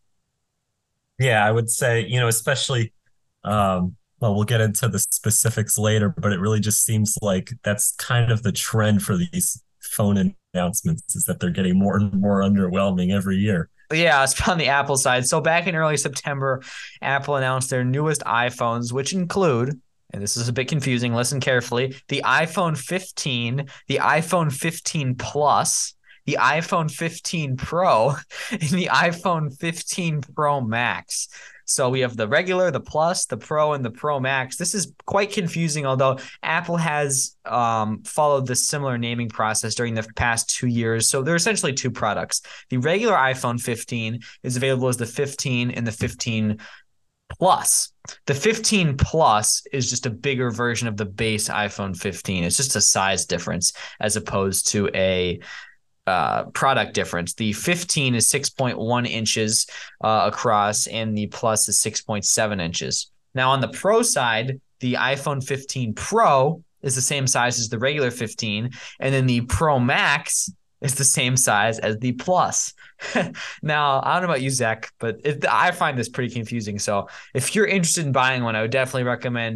Yeah, I would say, you know, especially, um, well, we'll get into the specifics later, but it really just seems like that's kind of the trend for these phone announcements, is that they're getting more and more underwhelming every year. Yeah, it's on the Apple side. So back in early September, Apple announced their newest iPhones, which include, and this is a bit confusing, listen carefully, the iPhone fifteen, the iPhone fifteen Plus, the iPhone fifteen Pro, and the iPhone fifteen Pro Max. So we have the regular, the Plus, the Pro, and the Pro Max. This is quite confusing, although Apple has um, followed this similar naming process during the past two years. So they're essentially two products. The regular iPhone fifteen is available as the fifteen and the fifteen Plus. The fifteen Plus is just a bigger version of the base iPhone fifteen. It's just a size difference as opposed to a uh, product difference. The fifteen is six point one inches uh, across, and the Plus is six point seven inches. Now, on the Pro side, the iPhone fifteen Pro is the same size as the regular fifteen, and then the Pro Max is the same size as the Plus. Now, I don't know about you, Zach, but it, I find this pretty confusing. So if you're interested in buying one, I would definitely recommend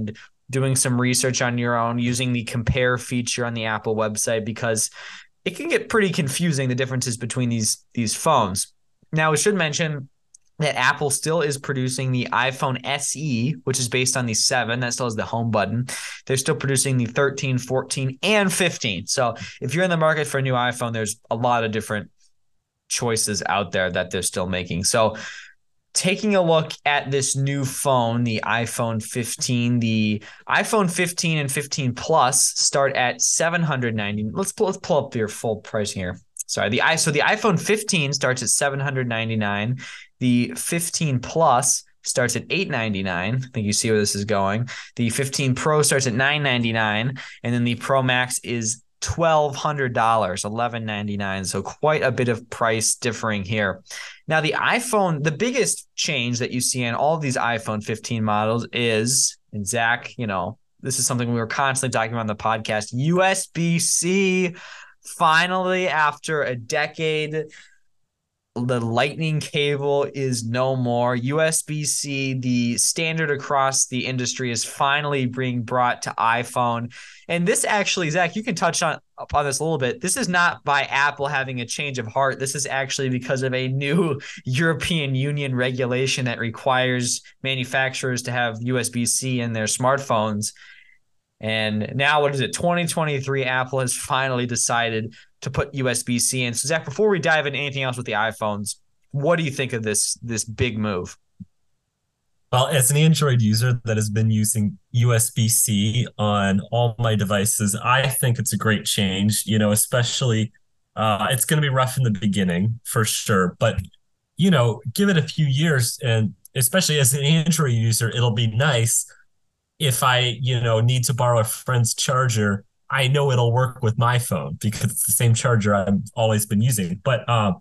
doing some research on your own, using the compare feature on the Apple website, because it can get pretty confusing, the differences between these these phones. Now, we should mention that Apple still is producing the iPhone S E, which is based on the seven. That still has the home button. They're still producing the thirteen, fourteen, and fifteen. So if you're in the market for a new iPhone, there's a lot of different choices out there that they're still making. So taking a look at this new phone, the iPhone fifteen, the iPhone fifteen and fifteen Plus start at seven hundred ninety dollars. Let's pull, let's pull up your full price here. Sorry, the i so the iPhone fifteen starts at seven hundred ninety-nine dollars. The fifteen Plus starts at eight hundred ninety-nine dollars. I think you see where this is going. The fifteen Pro starts at nine hundred ninety-nine dollars, and then the Pro Max is twelve hundred dollars, eleven ninety-nine. So quite a bit of price differing here. Now, the iPhone, the biggest change that you see in all of these iPhone fifteen models is, and Zach, you know, this is something we were constantly talking about on the podcast, U S B C. Finally, after a decade, the lightning cable is no more. U S B C, the standard across the industry, is finally being brought to iPhone. And this actually, Zach, you can touch on upon this a little bit. This is not by Apple having a change of heart. This is actually because of a new European Union regulation that requires manufacturers to have U S B C in their smartphones. And now, what is it, twenty twenty-three, Apple has finally decided to put U S B C in. So, Zach, before we dive into anything else with the iPhones, what do you think of this this big move? Well, as an Android user that has been using U S B C on all my devices, I think it's a great change, you know, especially uh, it's going to be rough in the beginning for sure. But, you know, give it a few years, and especially as an Android user, it'll be nice if I, you know, need to borrow a friend's charger. I know it'll work with my phone because it's the same charger I've always been using. But uh,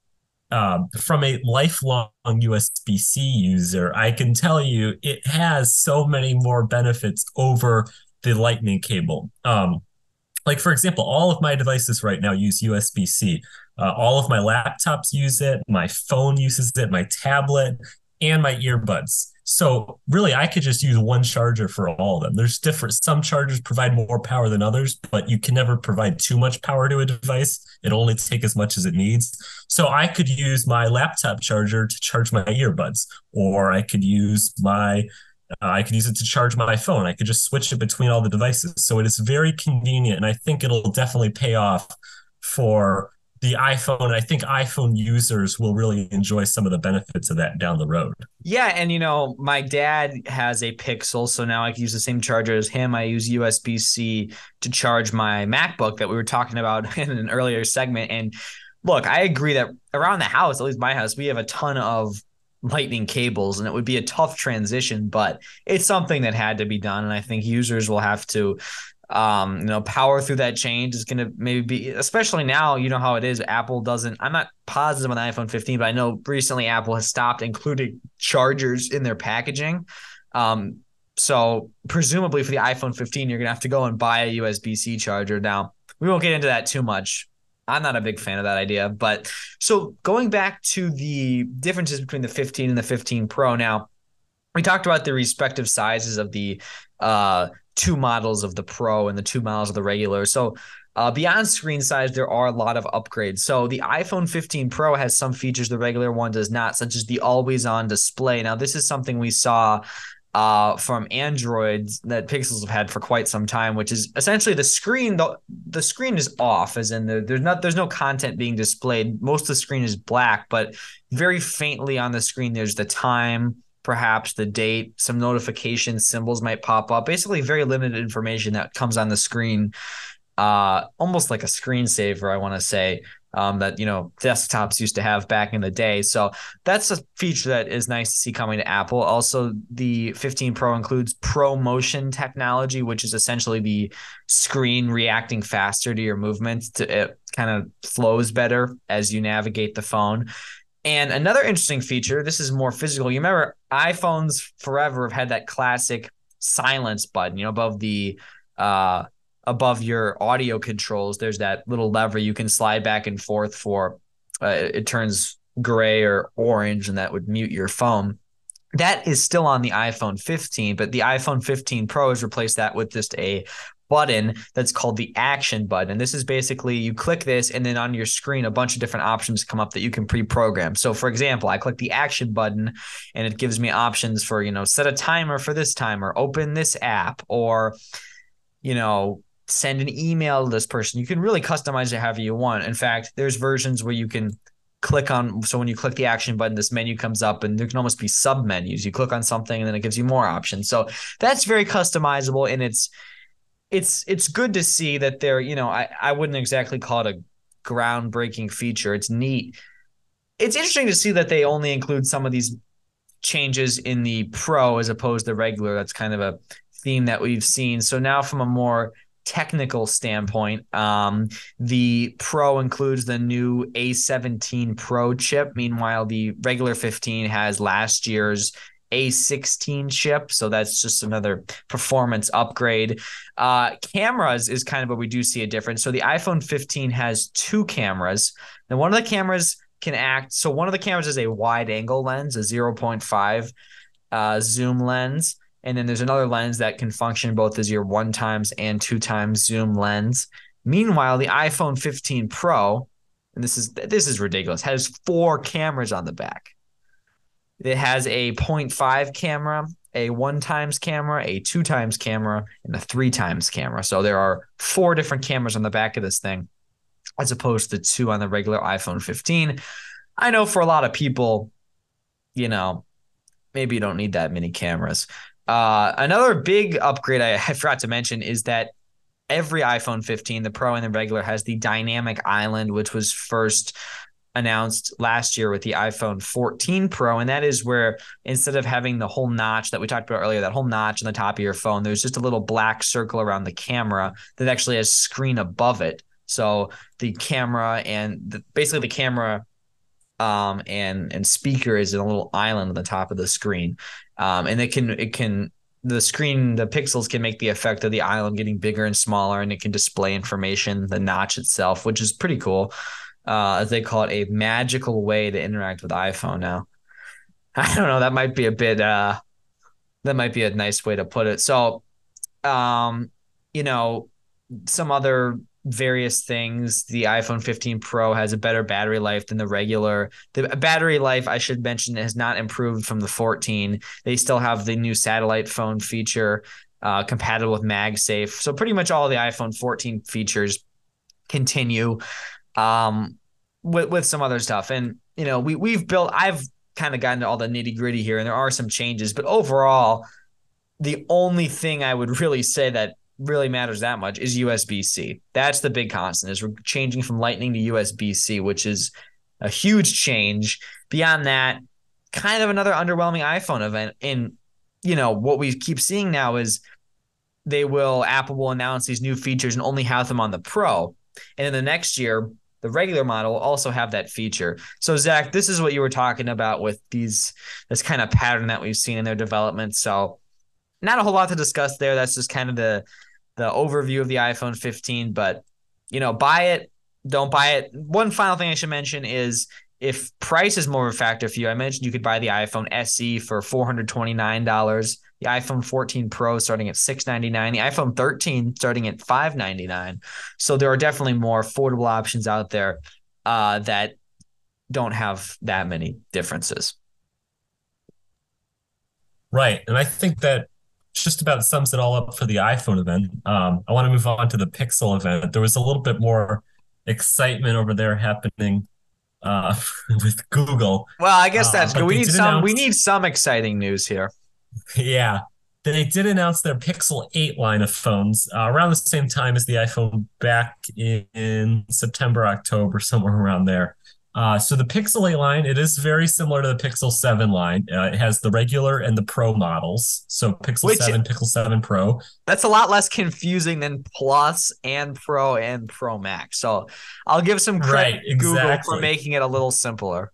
uh, from a lifelong U S B C user, I can tell you it has so many more benefits over the Lightning cable. Um, like, for example, all of my devices right now use U S B C. Uh, all of my laptops use it. My phone uses it, my tablet, and my earbuds. So really, I could just use one charger for all of them. There's different, some chargers provide more power than others, but you can never provide too much power to a device. It only takes as much as it needs. So I could use my laptop charger to charge my earbuds, or I could use my, uh, I could use it to charge my phone. I could just switch it between all the devices. So it is very convenient, and I think it'll definitely pay off for the iPhone. I think iPhone users will really enjoy some of the benefits of that down the road. Yeah, and you know, my dad has a Pixel, so now I can use the same charger as him. I use U S B C to charge my MacBook that we were talking about in an earlier segment. And look, I agree that around the house, at least my house, we have a ton of lightning cables, and it would be a tough transition, but it's something that had to be done. And I think users will have to Um, you know, power through that change is going to maybe be, especially now, you know how it is. Apple doesn't, I'm not positive on the iPhone fifteen, but I know recently Apple has stopped including chargers in their packaging. Um, so presumably for the iPhone fifteen, you're going to have to go and buy a U S B C charger. Now, we won't get into that too much. I'm not a big fan of that idea, but so going back to the differences between the fifteen and the fifteen Pro. Now, we talked about the respective sizes of the, uh, two models of the Pro and the two models of the regular. So uh, beyond screen size, there are a lot of upgrades. So the iPhone fifteen Pro has some features the regular one does not, such as the always-on display. Now, this is something we saw uh, from Androids that Pixels have had for quite some time, which is essentially the screen. The, the screen is off, as in the, there's not there's no content being displayed. Most of the screen is black, but very faintly on the screen, there's the time, perhaps the date, some notification symbols might pop up. Basically, very limited information that comes on the screen, uh, almost like a screensaver, I want to say, um, that, you know, desktops used to have back in the day. So that's a feature that is nice to see coming to Apple. Also, the fifteen Pro includes ProMotion technology, which is essentially the screen reacting faster to your movements. To, it kind of flows better as you navigate the phone. And another interesting feature, this is more physical. You remember iPhones forever have had that classic silence button, you know, above the uh, above your audio controls. There's that little lever you can slide back and forth for. Uh, it, it turns gray or orange, and that would mute your phone. That is still on the iPhone fifteen, but the iPhone fifteen Pro has replaced that with just a button that's called the action button. And this is basically you click this and then on your screen, a bunch of different options come up that you can pre-program. So for example, I click the action button and it gives me options for, you know, set a timer for this timer, open this app, or, you know, send an email to this person. You can really customize it however you want. In fact, there's versions where you can click on, so when you click the action button, this menu comes up and there can almost be sub menus. You click on something and then it gives you more options. So that's very customizable, and it's it's it's good to see that they're, you know, I, I wouldn't exactly call it a groundbreaking feature. It's neat. It's interesting to see that they only include some of these changes in the Pro as opposed to regular. That's kind of a theme that we've seen. So now from a more technical standpoint, um, the Pro includes the new A seventeen Pro chip. Meanwhile, the regular fifteen has last year's A sixteen chip. So that's just another performance upgrade. Uh, cameras is kind of where we do see a difference. So the iPhone fifteen has two cameras. Now, one of the cameras can act. So one of the cameras is a wide angle lens, a zero point five uh, zoom lens. And then there's another lens that can function both as your one times and two times zoom lens. Meanwhile, the iPhone fifteen Pro, and this is this is ridiculous, has four cameras on the back. It has a zero point five camera, a one times camera, a two times camera, and a three times camera. So there are four different cameras on the back of this thing, as opposed to two on the regular iPhone fifteen. I know for a lot of people, you know, maybe you don't need that many cameras. Uh, another big upgrade I, I forgot to mention is that every iPhone fifteen, the Pro and the regular, has the dynamic island, which was first announced last year with the iPhone fourteen Pro. And that is where instead of having the whole notch that we talked about earlier, that whole notch on the top of your phone, there's just a little black circle around the camera that actually has screen above it. So the camera and the, basically the camera um, and and speaker is in a little island on the top of the screen. Um, and it can it can the screen, the pixels can make the effect of the island getting bigger and smaller, and it can display information, the notch itself, which is pretty cool. Uh, as they call it, a magical way to interact with iPhone now. I don't know. That might be a bit, uh, that might be a nice way to put it. So, um, you know, some other various things. The iPhone fifteen Pro has a better battery life than the regular. The battery life, I should mention, has not improved from the fourteen. They still have the new satellite phone feature, uh, compatible with MagSafe. So pretty much all the iPhone fourteen features continue, um, with, with some other stuff. And, you know, we, we've built, I've kind of gotten to all the nitty gritty here, and there are some changes, but overall, the only thing I would really say that really matters that much is U S B C. That's the big constant, is we're changing from Lightning to U S B C, which is a huge change. Beyond that, kind of another underwhelming iPhone event. And, you know, what we keep seeing now is they will, Apple will announce these new features and only have them on the Pro. And in the next year, the regular model will also have that feature. So Zach, this is what you were talking about with these, this kind of pattern that we've seen in their development. So not a whole lot to discuss there. That's just kind of the, the overview of the iPhone fifteen, but, you know, buy it, don't buy it. One final thing I should mention is if price is more of a factor for you, I mentioned you could buy the iPhone S E for four hundred twenty-nine dollars, the iPhone fourteen Pro starting at six hundred ninety-nine dollars, the iPhone thirteen starting at five hundred ninety-nine dollars. So there are definitely more affordable options out there uh, that don't have that many differences. Right. And I think that just about sums it all up for the iPhone event. Um, I want to move on to the Pixel event. There was a little bit more excitement over there happening uh, with Google. Well, I guess that's uh, good. We need some. Announce, we need some exciting news here. Yeah, they did announce their Pixel eight line of phones uh, around the same time as the iPhone, back in, in September, October, somewhere around there. Uh, so the Pixel eight line, it is very similar to the Pixel seven line. Uh, it has the regular and the Pro models. So Pixel Which, seven, Pixel seven Pro. That's a lot less confusing than Plus and Pro and Pro Max. So I'll give some credit right, to Google exactly. for making it a little simpler.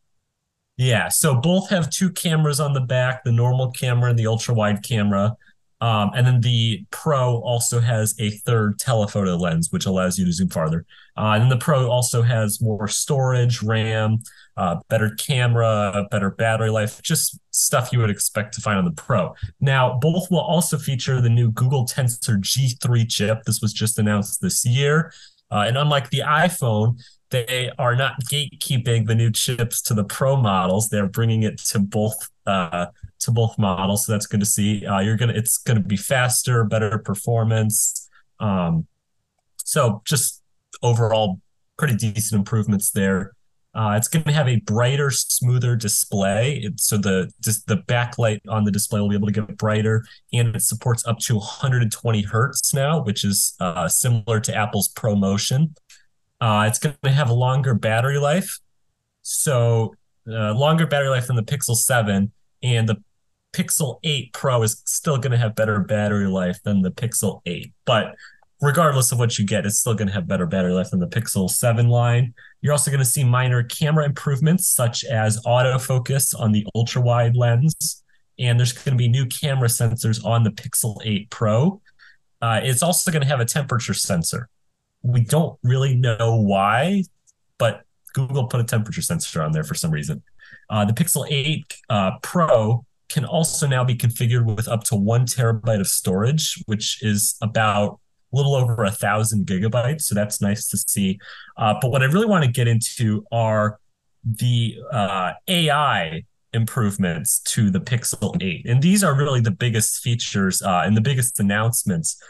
Yeah, so both have two cameras on the back, the normal camera and the ultra-wide camera. Um, and then the Pro also has a third telephoto lens, which allows you to zoom farther. Uh, and then the Pro also has more storage, RAM, uh, better camera, better battery life, just stuff you would expect to find on the Pro. Now, both will also feature the new Google Tensor G three chip. This was just announced this year. Uh, and unlike the iPhone, they are not gatekeeping the new chips to the Pro models. They're bringing it to both uh, to both models, so that's good to see. Uh, you're gonna, it's gonna be faster, better performance. Um, so just overall, pretty decent improvements there. Uh, it's going to have a brighter, smoother display. It, so the just the backlight on the display will be able to get brighter, and it supports up to one hundred twenty hertz now, which is uh, similar to Apple's ProMotion. Uh, it's going to have a longer battery life, so uh, longer battery life than the Pixel seven, and the Pixel eight Pro is still going to have better battery life than the Pixel eight. But regardless of what you get, it's still going to have better battery life than the Pixel seven line. You're also going to see minor camera improvements, such as autofocus on the ultra-wide lens. And there's going to be new camera sensors on the Pixel eight Pro. Uh, it's also going to have a temperature sensor. We don't really know why, but Google put a temperature sensor on there for some reason. Uh, the Pixel eight uh, Pro can also now be configured with up to one terabyte of storage, which is about a little over a thousand gigabytes. So that's nice to see. Uh, but what I really want to get into are the uh, A I improvements to the Pixel eight. And these are really the biggest features uh, and the biggest announcements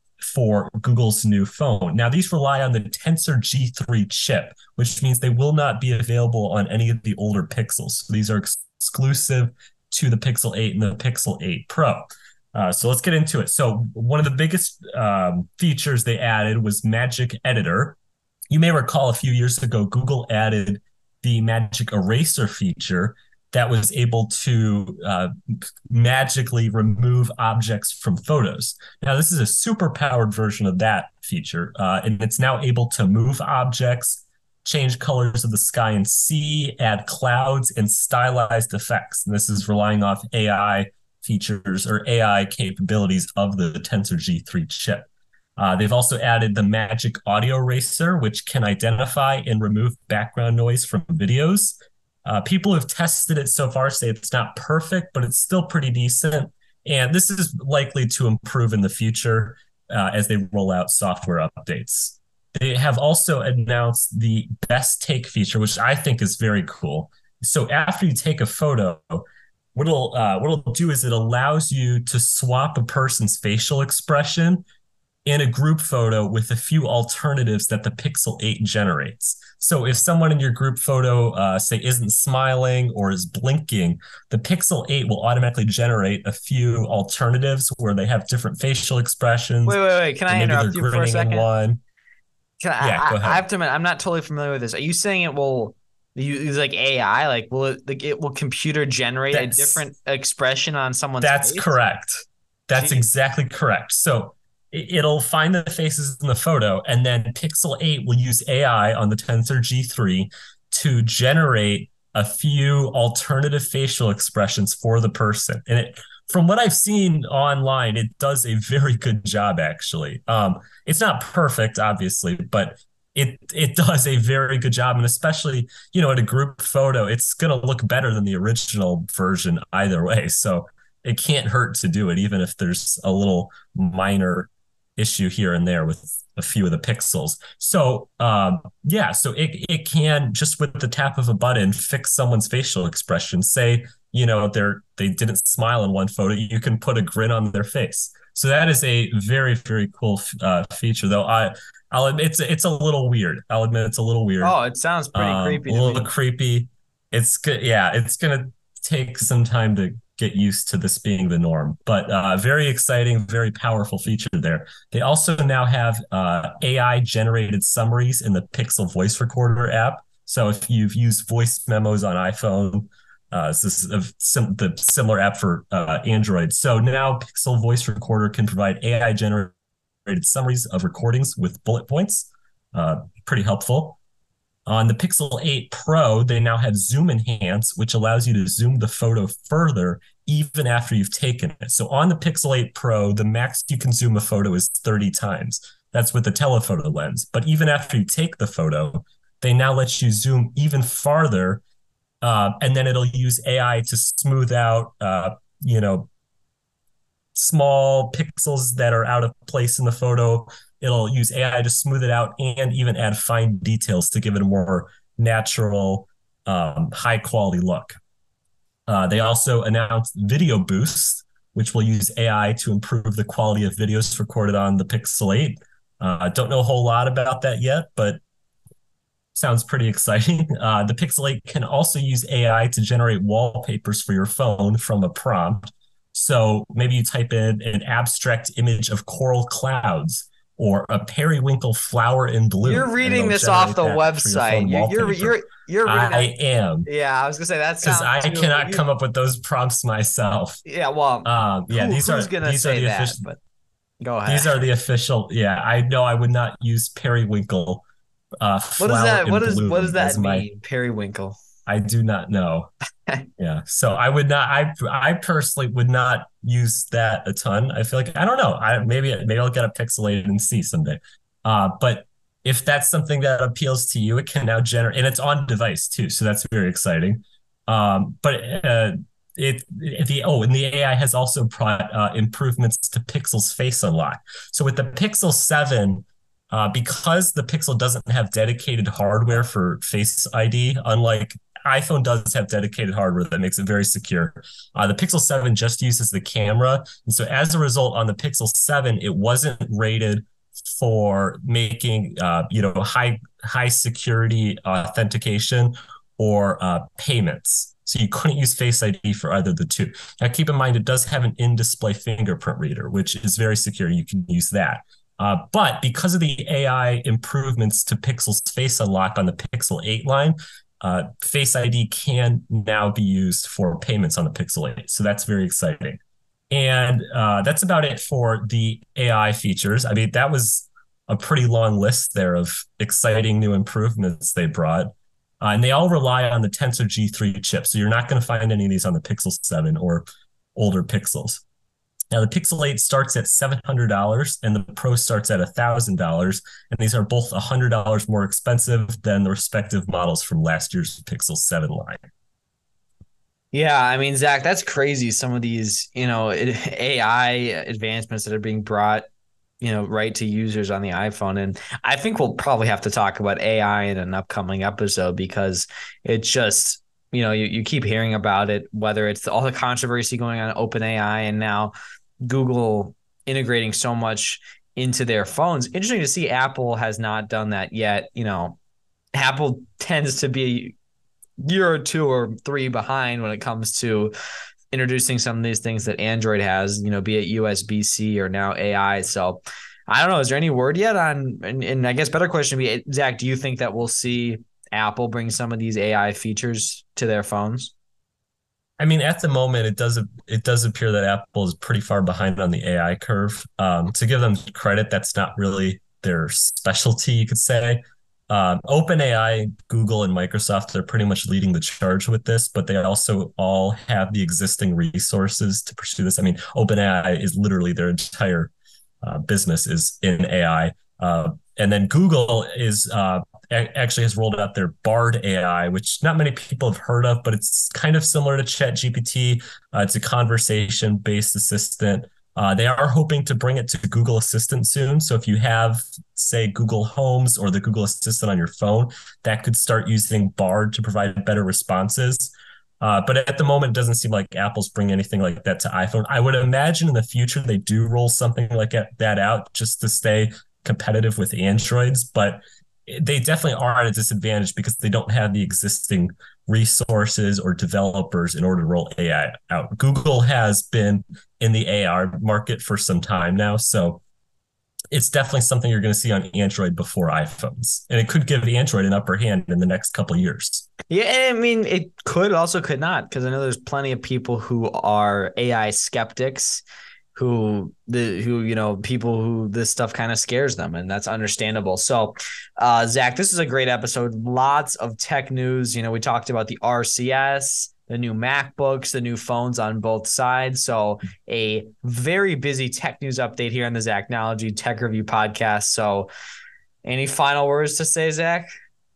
for Google's new phone. Now, these rely on the Tensor G three chip, which means they will not be available on any of the older Pixels. So these are ex- exclusive to the Pixel eight and the Pixel eight Pro. Uh, so let's get into it. So one of the biggest um, features they added was Magic Editor. You may recall a few years ago, Google added the Magic Eraser feature that was able to uh, magically remove objects from photos. Now, this is a super powered version of that feature, uh, and it's now able to move objects, change colors of the sky and sea, add clouds, and stylized effects. And this is relying off A I features or A I capabilities of the Tensor G three chip. Uh, they've also added the Magic Audio Eraser, which can identify and remove background noise from videos. Uh, people who have tested it so far say it's not perfect, but it's still pretty decent. And this is likely to improve in the future uh, as they roll out software updates. They have also announced the Best Take feature, which I think is very cool. So after you take a photo, what it'll, uh, what it'll do is it allows you to swap a person's facial expression in a group photo with a few alternatives that the Pixel eight generates. So if someone in your group photo, uh, say, isn't smiling or is blinking, the Pixel eight will automatically generate a few alternatives where they have different facial expressions. Wait, wait, wait. Can I interrupt you for a second? One. Can I, yeah, I, go ahead. I have to admit, I'm not totally familiar with this. Are you saying it will use like A I? Like, will it, like, it will computer generate that's, a different expression on someone's that's face? That's correct. That's Jeez. exactly correct. So it'll find the faces in the photo, and then Pixel eight will use A I on the Tensor G three to generate a few alternative facial expressions for the person. And it, from what I've seen online, it does a very good job, actually. Um, it's not perfect, obviously, but it it does a very good job. And especially, you know, in a group photo, it's going to look better than the original version either way. So it can't hurt to do it, even if there's a little minor issue here and there with a few of the pixels. So um, yeah, so it it can, just with the tap of a button, fix someone's facial expression. Say, you know, they're they didn't smile in one photo, you can put a grin on their face. So that is a very, very cool uh, feature, though. I I'll admit it's it's a little weird. I'll admit it's a little weird. Oh, it sounds pretty um, creepy. A little to me. creepy. It's good. Yeah, it's gonna take some time to get used to this being the norm, but uh, very exciting, very powerful feature there. They also now have uh, A I generated summaries in the Pixel Voice Recorder app. So if you've used voice memos on iPhone, uh, this is a sim- the similar app for uh, Android. So now Pixel Voice Recorder can provide A I generated summaries of recordings with bullet points. Uh, pretty helpful. On the Pixel eight Pro, they now have Zoom Enhance, which allows you to zoom the photo further even after you've taken it. So on the Pixel eight Pro, the max you can zoom a photo is thirty times. That's with the telephoto lens. But even after you take the photo, they now let you zoom even farther, uh, and then it'll use A I to smooth out, uh, you know, small pixels that are out of place in the photo. It'll use A I to smooth it out and even add fine details to give it a more natural, um, high quality look. Uh, they also announced Video Boost, which will use A I to improve the quality of videos recorded on the Pixel eight. Uh, I don't know a whole lot about that yet, but sounds pretty exciting. Uh, the Pixel eight can also use A I to generate wallpapers for your phone from a prompt. So maybe you type in an abstract image of coral clouds or a periwinkle flower in bloom. You're reading this off the website. You're you're, you're you're reading I that. am. Yeah, I was gonna say that because I too, cannot you, come up with those prompts myself. Yeah, well, um, yeah, who, these who's are gonna these say are the that? official. But go ahead. These are the official. Yeah, I know. I would not use periwinkle. Uh, what does that? What does what does that mean? My, periwinkle. I do not know. Yeah, so I would not. I I personally would not use that a ton. I feel like I don't know. I maybe maybe I'll get a Pixel eight and see someday. Uh, but if that's something that appeals to you, it can now generate, and it's on device too, so that's very exciting. Um, but uh, it, it the oh, and the A I has also brought uh, improvements to Pixel's Face Unlock. So with the Pixel seven, uh, because the Pixel doesn't have dedicated hardware for Face I D, unlike iPhone does have dedicated hardware that makes it very secure. Uh, the Pixel seven just uses the camera, and so as a result, on the Pixel seven, it wasn't rated for making uh, you know high high security authentication or uh, payments. So you couldn't use Face I D for either of the two. Now keep in mind it does have an in-display fingerprint reader, which is very secure. You can use that. Uh, but because of the A I improvements to Pixel's Face Unlock on the Pixel eight line, uh, Face I D can now be used for payments on the Pixel eight. So that's very exciting. And uh, that's about it for the A I features. I mean, that was a pretty long list there of exciting new improvements they brought. Uh, and they all rely on the Tensor G three chip. So you're not going to find any of these on the Pixel seven or older Pixels. Now, the Pixel eight starts at seven hundred dollars and the Pro starts at one thousand dollars. And these are both one hundred dollars more expensive than the respective models from last year's Pixel seven line. Yeah, I mean, Zach, that's crazy. Some of these, you know, A I advancements that are being brought, you know, right to users on the iPhone. And I think we'll probably have to talk about A I in an upcoming episode because it's just, you know, you, you keep hearing about it, whether it's all the controversy going on OpenAI and now Google integrating so much into their phones. Interesting to see Apple has not done that yet. You know, Apple tends to be year or two or three behind when it comes to introducing some of these things that Android has, you know, be it U S B-C or now A I. So I don't know. Is there any word yet on, and, and I guess better question would be, Zach, do you think that we'll see Apple bring some of these A I features to their phones? I mean, at the moment, it does it does appear that Apple is pretty far behind on the A I curve. Um, to give them credit, that's not really their specialty, you could say. Um, OpenAI, Google, and Microsoft are pretty much leading the charge with this, but they also all have the existing resources to pursue this. I mean, OpenAI is literally their entire uh, business is in A I. Uh, and then Google is uh, a- actually has rolled out their Bard A I, which not many people have heard of, but it's kind of similar to ChatGPT. Uh, it's a conversation-based assistant. Uh, they are hoping to bring it to Google Assistant soon. So if you have, say, Google Homes or the Google Assistant on your phone, that could start using Bard to provide better responses. Uh, but at the moment, it doesn't seem like Apple's bringing anything like that to iPhone. I would imagine in the future they do roll something like that out just to stay competitive with Androids. But they definitely are at a disadvantage because they don't have the existing resources or developers in order to roll A I out. Google has been in the A R market for some time now, so it's definitely something you're going to see on Android before iPhones, and it could give Android an upper hand in the next couple of years. Yeah, I mean, it could also could not, because I know there's plenty of people who are A I skeptics who the who you know people who this stuff kind of scares them, and that's understandable. So uh Zach, this is a great episode. Lots of tech news. You know, we talked about the R C S, the new MacBooks, the new phones on both sides. So a very busy tech news update here on the Zachnology Tech Review podcast. So any final words to say, Zach?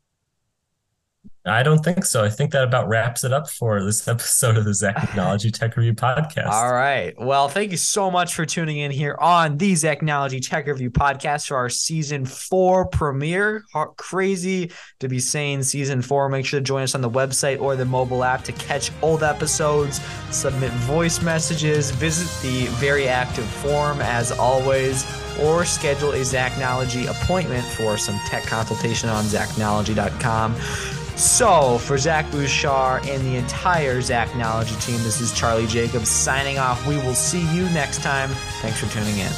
I don't think so. I think that about wraps it up for this episode of the Zachnology Tech Review podcast. All right. Well, thank you so much for tuning in here on the Zachnology Tech Review podcast for our season four premiere. Crazy to be saying season four. Make sure to join us on the website or the mobile app to catch old episodes, submit voice messages, visit the very active forum as always, or schedule a Zachnology appointment for some tech consultation on Zachnology dot com. So, for Zach Bouchard and the entire Zachnology team, this is Charlie Jacobs signing off. We will see you next time. Thanks for tuning in.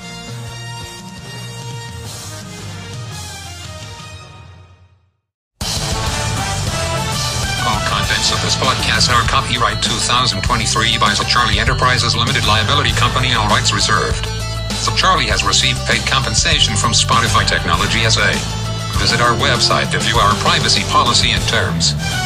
All contents of this podcast are copyright two thousand twenty-three by The Charlie Enterprises Limited Liability Company, all rights reserved. So Charlie has received paid compensation from Spotify Technology S A. Visit our website to view our privacy policy and terms.